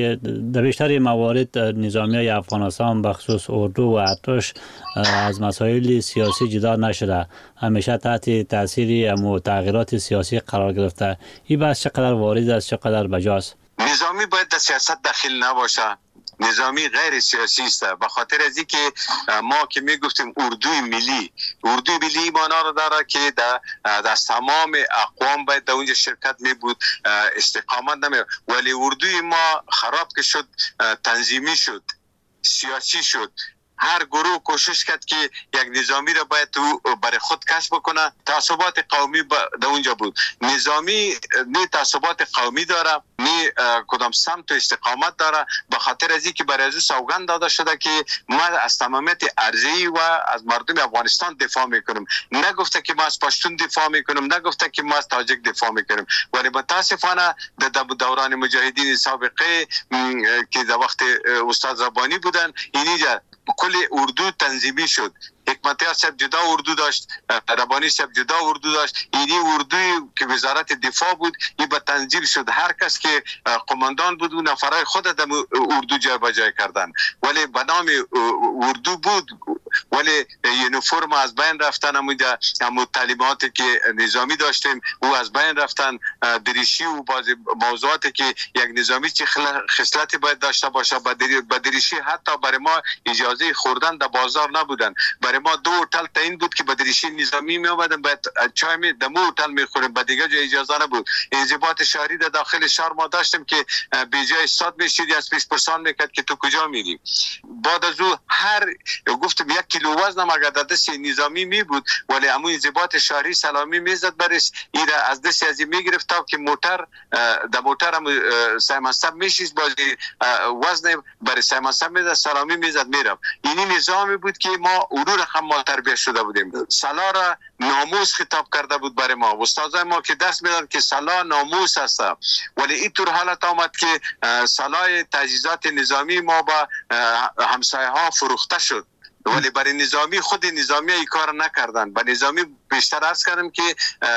در بیشتر موارد نظامی های افغانستان بخصوص اردو و ارتش از مسائل سیاسی جدا نشده، همیشه تحت تاثیر امو تغییرات سیاسی قرار گرفته. این بحث چقدر وارد است، چقدر بجاست؟ نظامی باید در سیاست داخل نباشه. نظامی غیر سیاسی است. به خاطر از اینکه ما که میگفتیم اردوی ملی، اردوی ملی معنا را داره که در از تمام اقوام باید در اونجا شرکت می بود، استقامت نمی. ولی اردوی ما خراب که شد، تنظیمی شد، سیاسی شد. هر گروه کوشش کرد که یک نظامی را باید تو برای خود کسب بکنه. تعصبات قومی در اونجا بود. نظامی نه تعصبات قومی داره، نه کدام سمت و استقامت داره. به خاطر از اینکه برای از سوگند داده شده که ما از تمامیت ارضی و از مردم افغانستان دفاع میکنیم. نگفته که ما از پشتون دفاع میکنیم، نگفته که ما از تاجک دفاع میکنیم. ولی متاسفانه در دوران مجاهدین سابقه که در وقت استاد ربانی بودن، اینجا کل اردو تنظیمی شد. حکمتیار صاحب جدا اردو داشت، ربانی صاحب جدا اردو داشت. اینی اردوی که وزارت دفاع بود، این به تنظیم شد. هر کس که قماندان بود و نفرای خود در اردو جای بجای کردن. ولی به نام اردو بود، ولی یونیفرم از بین رفتن. همونجا همون تعلیماتی که نظامی داشتیم او از بین رفتن. دریشی و بعضی موضوعاتی که یک نظامی چه خصلتی باید داشته باشه، با دریشی حتی برای ما اجازه خوردن در بازار نبودن. برای ما دو هتل تعیین بود که با دریشی نظامی می آمدن، بعد چای می دمو هتل می خوریم، بعد دیگه جای اجازه نبود. انضباط شهری در داخل شهر ما داشتیم که به جای استاد میشید از پیش پرسان میکرد که تو کجا میری. بعد از او هر گفتم یک کیلو وزن اگر در دست نظامی می بود، ولی همون انضباط شهری سلامی میزد برش، این از دست از این میگرفت تا که موتر در موتر هم سیمانسب میشید، بازی وزن برای سیمانسب میزد، سلامی میزد میرم. اینی نظامی بود که ما اونو رقم ما تربیت شده بودیم. سلا را ناموس خطاب کرده بود برای ما. استادای ما که دست میدن که سلا ناموس است. ولی اینطور حالت آمد که سلای تجهیزات نظامی ما با همسایه ها فروخته شد. ولی برای نظامی خود نظامی ای کار نکردن. با نظامی بیشتر عرض کردم که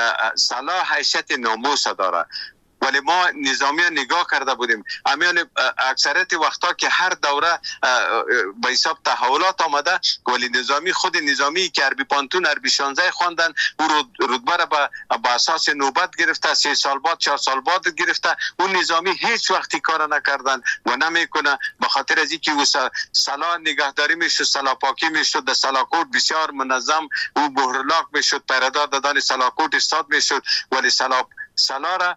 سلا حیثیت ناموس داره. ولی ما نظامی نگاه کرده بودیم. امیان اکثریت وقتا که هر دوره به حساب تحولات آمده، ولی نظامی خود نظامی که عربی پانتون عربی شانزده خواندن، او رتبه را به اساس نوبت گرفته، سه سال بعد چهار سال بعد گرفته. اون نظامی هیچ وقتی کار نکردن و نمیکنه. به خاطر از اینکه او سلا نگهداری میشد، سلا پاکی میشد، در سلاکوت بسیار منظم او بهرلاک میشد، پیردار دادن سلاکوت استاد میشد. ولی سلا سلا را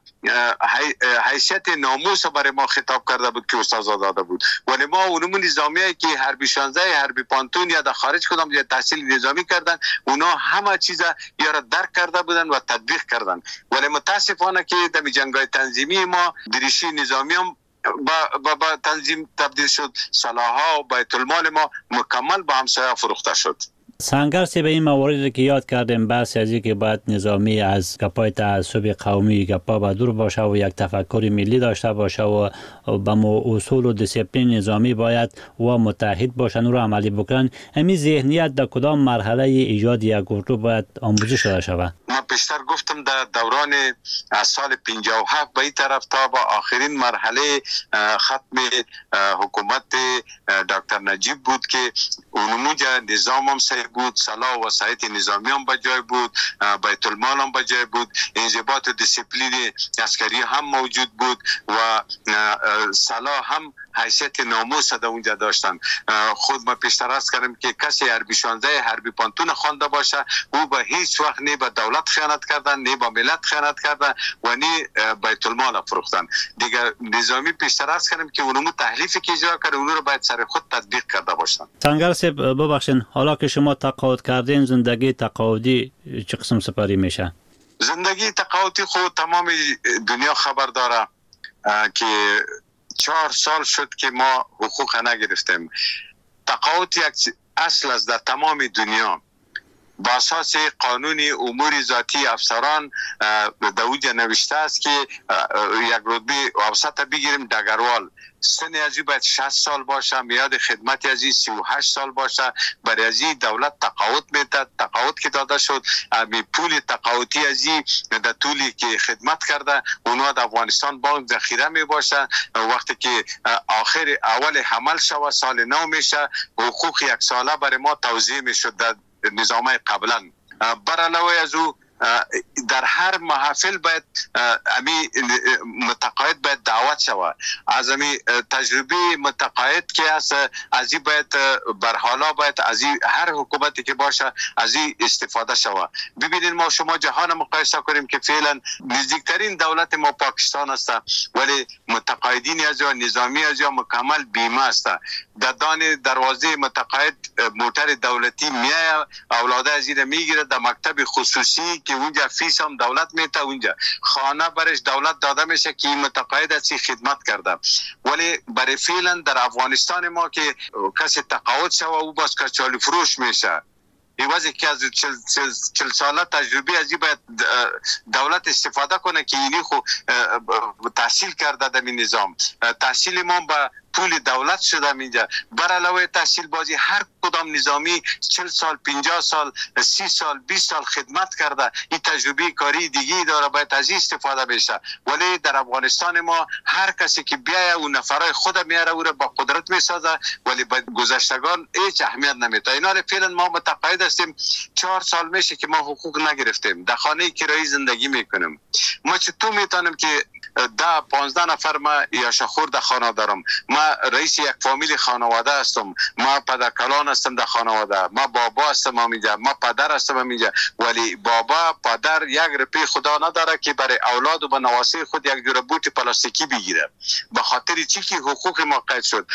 حیثیت ناموس برای ما خطاب کرده بود که استاد داده بود. ولی ما اونمون نظامیایی که حربی شانزده، حربی پانتون یا در خارج کدام یا تحصیل نظامی کردن، اونا همه چیزا یا را درک کرده بودن و تطبیق کردن. ولی متاسفانه که در جنگ‌های تنظیمی ما دریشی نظامی هم با, با, با تنظیم تبدیل شد. سلاح‌ها و بیت المال ما مکمل با همسایه فروخته شد. سنگر سی به این مواردی که یاد کردیم، بحث از که باید نظامی از گپای تعصب قومی گپا با دور باشه و یک تفکر ملی داشته باشه و به اصول و دیسیپلین نظامی باید و متحد باشن و رو عملی بکنن. همین ذهنیت در کدام مرحله ایجاد یک گروه باید آموزش شده شود؟ ما پیشتر گفتم در دوران از سال پنجاه و هفت به این طرف تا با آخرین مرحله ختم حکومت دکتر نجیب بود که اونموجه نظام هم صحیح بود، صلاح و وسایط نظامی هم بجای بود، بیت المال هم بجای بود، انضباط و دیسیپلین عسکری هم موجود بود و صلاح هم حیثیت ناموس در اونجا داشتن. خود ما پیشتر عرض کردم که کسی حربی شانزده حربی پانتون خوانده باشه او به هیچ وقت نه به دولت خیانت کردن، نه به ملت خیانت کردن و نه بیت المال فروختن. دیگه نظامی پیشتر عرض کردم که اونمو تحریفی که اجرا کرده اون رو باید سر خود تطبیق کرده باشن. سنگر صاحب ببخشین، حالا که شما تقاعد کردین، زندگی تقاعدی چه قسم سپری میشه؟ زندگی تقاعدی خود تمام دنیا خبر داره که چهار سال شد که ما حقوق نگرفتیم. تقاعد یک اصل است در تمام دنیا. با اساس قانون امور ذاتی افسران در اوجه نوشته است که یک رتبه اوسط بگیریم دگروال سن ازی باید شصت سال باشه، میاد خدمت ازی سی و هشت سال باشه. برای ازی دولت تقاعد میده. تقاعد که داده شد می پول تقاعدی ازی در طولی که خدمت کرده اونها در افغانستان بانک ذخیره می باشه. وقتی که آخر اول حمل شوه سال نو میشه حقوق یک ساله برای ما توزیع میشد در نظامه قبلا. بر علاوه از او در هر محافل باید امی متقاعد باید دعوت شود. از امی تجربه متقاعد که است از این باید بر حالا باید از این هر حکومتی که باشه از این استفاده شود. ببینید ما شما جهان مقایسه کنیم که فعلا نزدیکترین دولت ما پاکستان است ولی متقاعدین از یا نظامی از یا مکمل بیمه است. در دان دروازه متقاعد موتر دولتی میای اولاده از این میگیره در مکتب خصوصی که اونجا فیس هم دولت میته، اونجا خانه برش دولت داده میشه که متقاعد از خدمت کرده. ولی برای فعلا در افغانستان ما که کسی تقاعد شوه او باز کچالی فروش میشه. ایوازی که از چل, چل, چل ساله تجربه ازی باید دولت استفاده کنه که اینی خو تحصیل کرده در این نظام. تحصیل ما با پول دولت شده اینجا. بر علاوه تحصیل بازی هر کدام نظامی چل سال پنجاه سال سی سال بیست سال خدمت کرده. این تجربه کاری دیگه داره باید از این استفاده بشه. ولی در افغانستان ما هر کسی که بیایه اون نفرای خود میاره او را با قدرت میسازه ولی با گذشتگان هیچ اهمیت نمیده. اینا فعلا ما متقاعد هستیم. چهار سال میشه که ما حقوق نگرفتیم. در خانه کرایی زندگی میکنیم. ما چطور میتونیم که ده پانزده نفر ما یاشخور در خانه دارم. ما رئیس یک فامیل خانواده هستم. ما پدرکلان هستم در خانواده. ما بابا هستم همینجا. ما پدر هستم همینجا. ولی بابا پدر یک روپیه خدا نداره که برای اولاد و به نواسه خود یک جور بوت پلاستیکی بگیره. به خاطر چی که حقوق ما قید شد.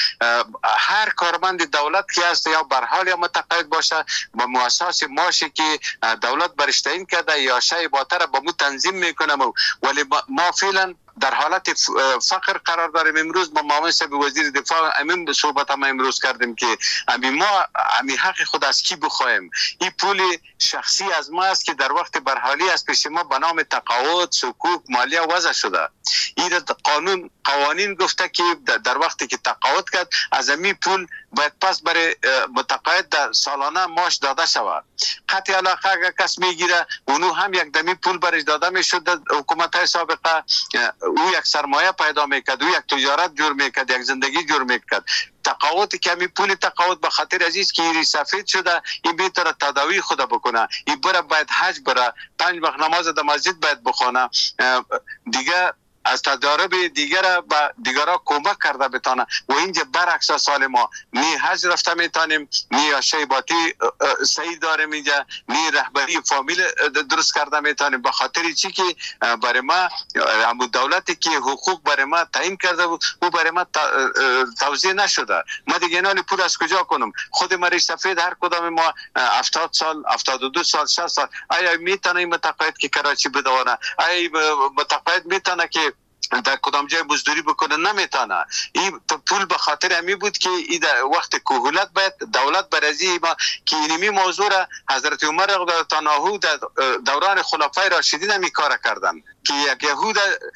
هر کارمند دولت که هست یا بر حال یا متقاعد باشه با مؤسسه ماشه که دولت برش تعیین کرده یا شای باتر با مو تنظیم میکنه. ولی ما فعلا در حالت فقر قرار داریم. امروز با معاون صاحب وزیر دفاع امین صحبت ما امروز کردیم که امی ما امی حق خود از کی بخوایم. این پول شخصی از ما است که در وقت برحالی از پیش ما به نام تقاعد صکوک مالیه وضع شده. این قانون قوانین گفته که در وقتی که تقاعد کرد از امی پول باید پس برای متقاعد در سالانه ماش داده شود. قطع علاقه اگر کس میگیره اونو هم یک دمی پول برش داده میشد. حکومت های سابقه او یک سرمایه پیدا میکرد، او یک تجارت جور میکرد، یک زندگی جور میکرد. تقاعد که می پول تقاعد به خاطر عزیز که این سفید شده این بیتره تداوی خود بکنه. این بره باید حج بره، پنج وقت نماز در مسجد باید بخونه. دیگه از تجارب دیگر به دیگرها کمک کرده بتانه و اینجا برعکس سال ما نی حج رفته میتونیم، نی شیباتی سعی داریم اینجا، نی رهبری فامیل درست کرده میتونیم. به خاطر چی که برای ما همون دولتی که حقوق برای ما تعیین کرده بود او برای ما توزیع نشده. ما دیگه نالی پول از کجا کنم؟ خود مری سفید هر کدام ما هفتاد سال هفتاد و دو سال شصت سال آیا میتونه این متقاعد که کراچی بدونه؟ آیا متقاعد میتونه که در کدام جای مزدوری بکنه نمیتونه. این پول به خاطر امی بود که این وقت کهولت باید دولت برازی ما که اینمی موضوع را حضرت عمر رضی الله عنه در دوران خلفای راشدین می کار کردن که یک یهود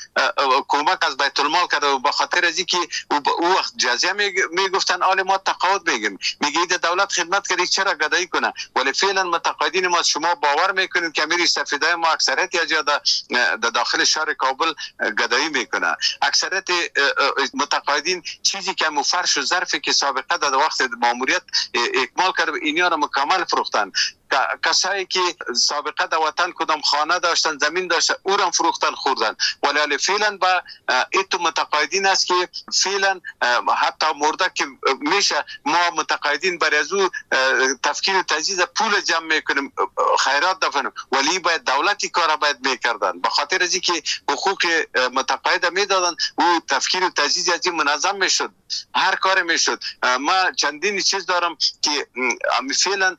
کمک از بیت المال کرده و به خاطر از اینکه او وقت جزیه میگفتن آل ما تقاعد میگیم، میگه دولت خدمت کردی چرا گدایی کنه، ولی فعلا متقاعدین ما شما باور میکنید که امیر سفیدای ما اکثریت یا در داخل شهر کابل گدایی میکنه. اکثریت متقاعدین چیزی که مفرش و ظرفی که سابقه در وقت ماموریت اکمال کرده اینا را مکمل فروختن. کسایی که سابقه در وطن کدام خانه داشتن زمین داشتن او را فروختن خوردن، ولی فعلا با ایتو متقاعدین است که فعلا حتی مرده که میشه ما متقاعدین برای از او تفکیر و تجهیز پول جمع میکنیم خیرات دفنیم، ولی باید دولتی کارا باید میکردن به خاطر از اینکه حقوق متقاعد میدادن او تفکیر و تجهیز از این منظم میشد، هر کار میشد. ما چندین چیز دارم که فعلا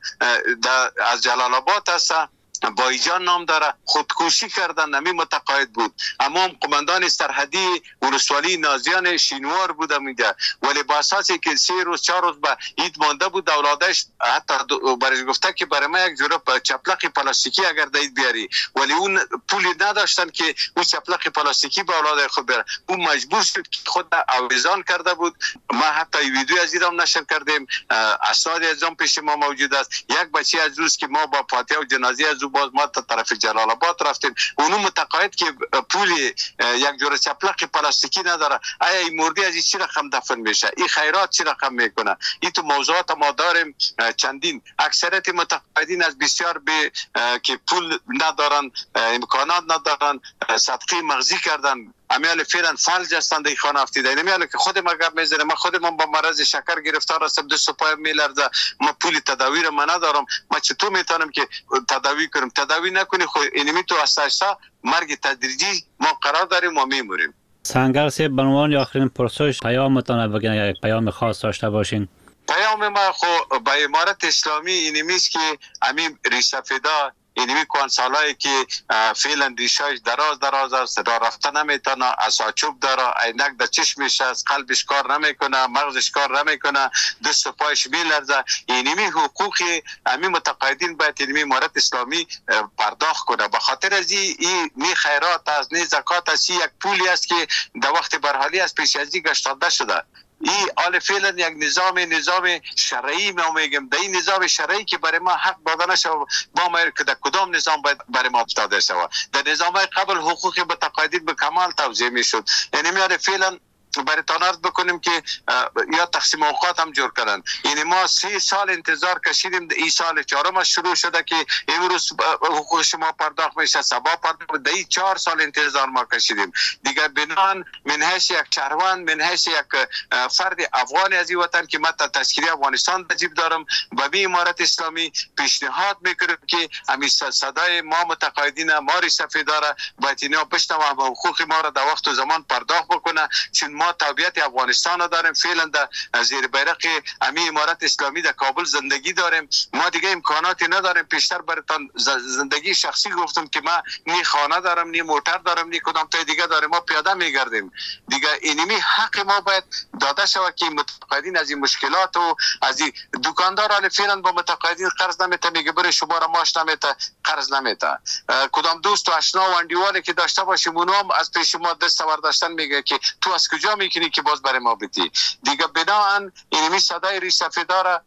از جلال آباد هست بایجان نام داره خودکشی کردن نمی متقاعد بود، اما قماندان سرحدی ولسوالی نازیان شینوار بوده میگه، ولی با اساسی که سه روز چهار روز به عید مانده بود اولادش حتی برای گفته که برای ما یک جوره چپلق پلاستیکی اگر دید بیاری، ولی اون پولی نداشتن که اون چپلق پلاستیکی به اولاد خود بره، اون مجبور شد که خود آویزان کرده بود. ما حتی ویدیو از ایران نشر کردیم، اسناد از اون پیش ما موجود است. یک بچه از روز که ما با فاتحه و جنازه از باز ما تا طرف جلال آباد رفتیم، اونو متقاعد که پول یک جوره چپلق پلاستیکی نداره، آیا این مردی از این چی رقم دفن میشه، این خیرات چی رقم میکنه؟ این تو موضوعات ما داریم چندین. اکثریت متقاعدین از بسیار به که پول ندارن، امکانات ندارن، صدقه مغزی کردن، امیال فعلا فلج هستند این خانه افتیده. نمیاله که خود ما گپ میزنه، ما خودمون با مرض شکر گرفتار هستم، دست و پایم میلرزه، ما پول تداوی رو من ندارم، ما چطور میتونم که تداوی کنم؟ تداوی نکنی خود اینمی تو اساسا مرگ تدریجی ما قرار داریم و میموریم. سنگر سه بنوان آخرین پرسش پیامتان بگین، یک پیام خاص داشته باشین. پیام ما خو با امارت اسلامی اینمیست که امیم ریسفیدا اینمی کنسالایی که فعلا ریشاش دراز دراز است، صدا رفته نمیتونه، اساچوب داره، عینک در چشمش است، قلبش کار نمیکنه، مغزش کار نمیکنه، دست و پایش میلرزه. اینمی حقوقی همین متقاعدین باید اینمی امارت اسلامی پرداخت کنه. به خاطر از این نی خیرات است نی زکات است، یک پولی است که در وقت برحالی از پیش از این گشتاده شده. این آل فعلا یک نظام نظام شرعی ما میگم، در این نظام شرعی که برای ما حق داده نشه با ما که در کدام نظام باید برای ما افتاده شود. در نظام قبل حقوق متقاعدین به کمال توزیع میشد. یعنی ما فعلا برای تانارد بکنیم که یا تقسیم اوقات هم جور کردن. یعنی ما سی سال انتظار کشیدیم، این سال چهارم شروع شده که امروز حقوق شما پرداخت میشه، سبا پرداخت، در این چهار سال انتظار ما کشیدیم دیگه. بنان من حیث یک شهروند، من حیث یک فرد افغانی از این وطن که من تا تشکیل افغانستان وجیب دارم، با بی امارت اسلامی پیشنهاد میکنم که همین صدای ما متقاعدین ما ریسفیداره باید اینا بشنوه و حقوق ما را در وقت و زمان پرداخت بکنه، چون ما تابعیت افغانستان داریم، فعلا در زیر بیرق امی امارت اسلامی در کابل زندگی داریم، ما دیگه امکاناتی نداریم. پیشتر براتون زندگی شخصی گفتم که ما نی خانه دارم، نی موتر دارم، نی کدام تا دیگه داریم، ما پیاده میگردیم دیگه. اینمی حق ما باید داده شود که متقاعدین از این مشکلات و از این دکاندار حال فعلا با متقاعدین قرض نمیته، میگه بره شما را ماش نمیته، قرض نمیته. کدام دوست و آشنا و اندیوالی که داشته باشیم اونم از پیش ما دست برداشتن میگه که تو از کجا میکنی که باز برای ما بدی دیگه. بناهن اینمی صدای ریسفیدار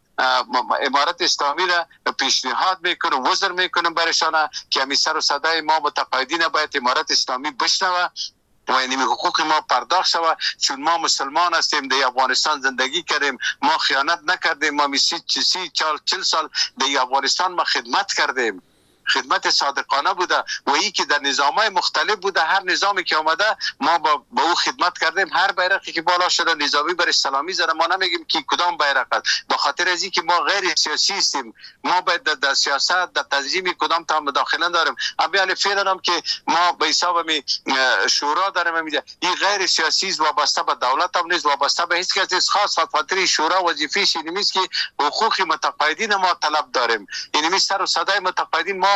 امارت اسلامی را پیشنهاد میکنه، وزر میکنم برشانه که همی سر و صدای ما متقاعدین باید امارت اسلامی بشنوه و اینمی حقوق ما پرداخت شود، چون ما مسلمان هستیم، در افغانستان زندگی کردیم، ما خیانت نکردیم، ما سی سی چال چل سال در افغانستان ما خدمت کردیم، خدمت صادقانه بوده و ای که در نظامای مختلف بوده، هر نظامی که آمده ما با, با او خدمت کردیم. هر بیرقی که بالا شده نظامی بر اسلامی زده، ما نمیگیم که کدام بیرق است، به خاطر از اینکه ما غیر سیاسی هستیم، ما باید در, در سیاست در تنظیم کدام تا مداخله داریم. اما فعلا هم که ما به حساب می شورا داریم، میده این غیر سیاسی است، وابسته به دولت هم نیست، وابسته به هیچ کس نیست. خاص خاطر شورا وظیفه‌ش اینه که حقوق متقاعدین ما طلب داریم. یعنی سر و صدای متقاعدین ما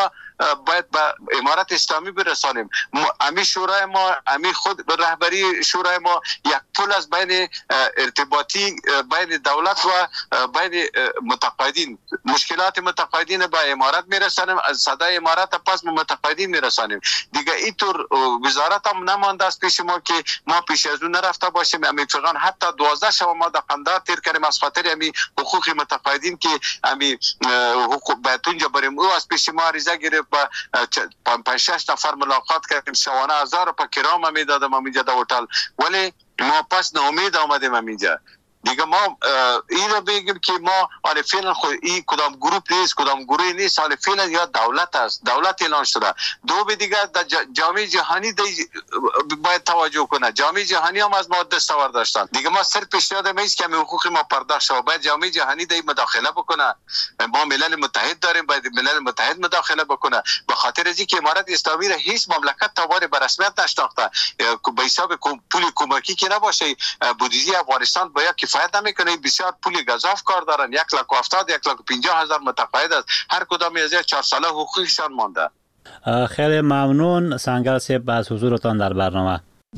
ما باید به امارت اسلامی برسانیم. امی شورای ما، امی خود رهبری شورای ما یک پل از بین ارتباطی بین دولت و بین متقاعدین، مشکلات متقاعدین به امارت میرسانیم، از صدای امارت پس به متقاعدین میرسانیم. دیگه اینطور وزارت هم نمانده است پیش ما که ما پیش از اون نرفته باشیم. امی فقط حتی دوازده شب ما در قندار تیر کردیم از خاطر امی حقوق متقاعدین که امی حقوق بهتون جا بریم. او از پیش ما عریضه گرفت با پنج شش نفر ملاقات کردیم، شوانه هزار روپیه کرام هم میدادم همینجا در هتل، ولی ما پس ناامید آمدیم همینجا. دیگه ما این رو بگیم که ما حالا فعلا خود این کدام گروپ نیست، کدام گروه نیست، حالا فعلا یا دولت است، دولت اعلان شده. دو به دیگه در جامعه جهانی باید توجه کنه، جامعه جهانی هم از ما دستاورد داشتن. دیگه ما صرف پیشنهاد میست که حقوق ما پرداخت شود، باید جامعه جهانی در مداخله بکنه. ما ملل متحد داریم، باید ملل متحد مداخله بکنه. به خاطر از اینکه امارت اسلامی را هیچ مملکت تابار به رسمیت نشناخته، به حساب پول کمکی که نباشه، بودجه افغانستان باید کفایت نمیکنه. بسیار پول گزاف کار دارن، یک لاک و هفتاد یک لاک و پنجاه هزار متقاعد است، هر کدام از چهار ساله حقوقشان مانده. خیلی ممنون سنگر صاحب از حضورتان در برنامه.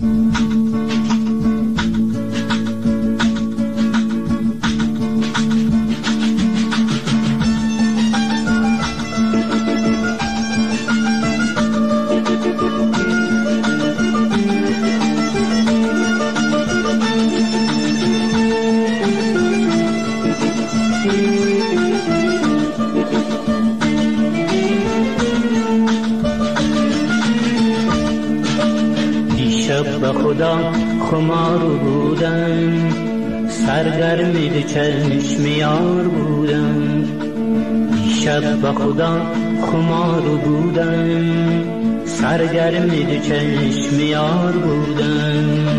خدا خمار بودم، سرگرم به چشم یار بودم. دیشب به خدا خمار بودم، سرگرم به چشم یار بودم.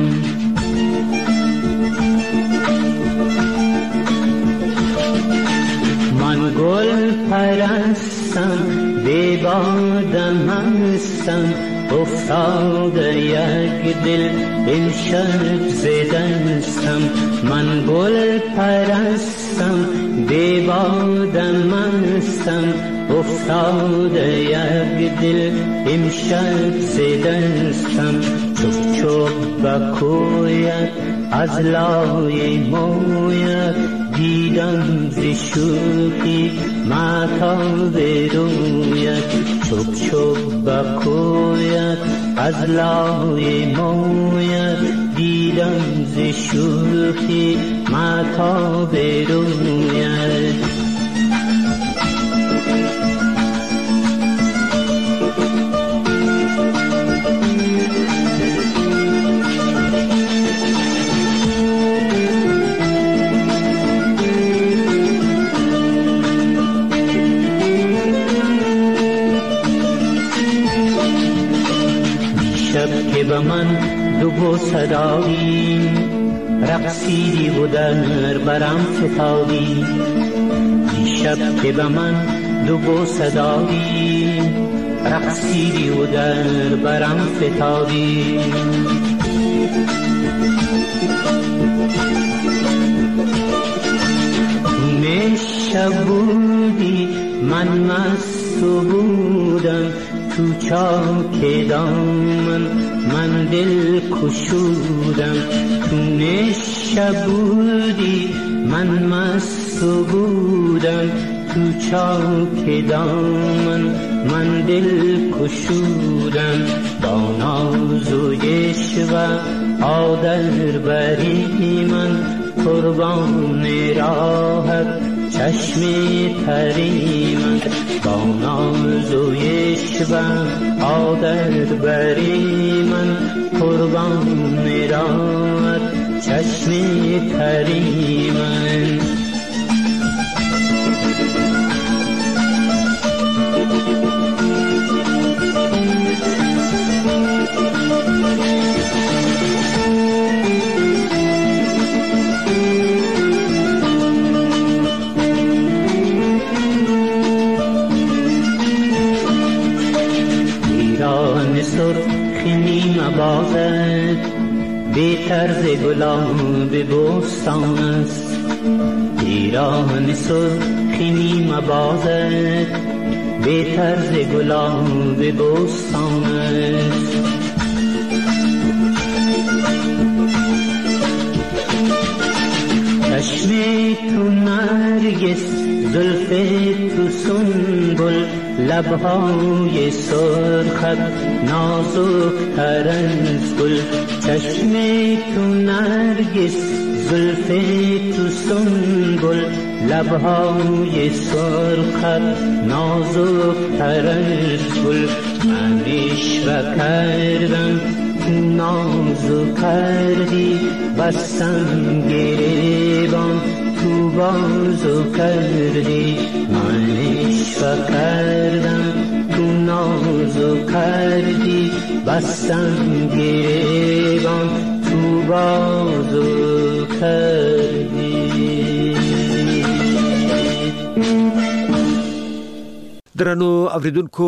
من گل پرستم، بی بادم هستم، افتاده یک دل امشب زدستم. من گل پرستم، بی بادم هستم، افتاده یک دل امشب زدستم. چوب چوب به کویت از لای مویت، دیدم ز شوخی مهتاب رویت. چوب چوب به کویت از لای مویت، دیدم ز شوخی مهتاب رویت. که به من دو بو صدایی، رقصیدی و در برم فتادی. دیشب که به من دو بو صدایی، رقصیدی و در برم فتادی. نشب بودی من مست بودم، تو چاک دامن من دل کشودم. تو نشب بودی من مست بودم، تو چاک دامن من دل کشودم. با ناز و عشق آدر بری من، قربان راحت چشم تری من. با ناز و عشق آدر بری من، قربان راحت چشم تری من. بازد به طرز گلاب بستان است. ایران سرخی مبازد به طرز گلاب بستان است. چشم تو نرگس، زلف تو سنبل، لبهای سرخت نازک تر از گل. چشم تو نرگس، زلف تو سنبل، لبهای سرخت نازک تر از گل. من عشق کردم نازو کردی، بستم گریبان تو بازو کردی. من عشق کردم تو نازو کردی، بستم گریبان تو بازو کردی. درنو اوریدونکو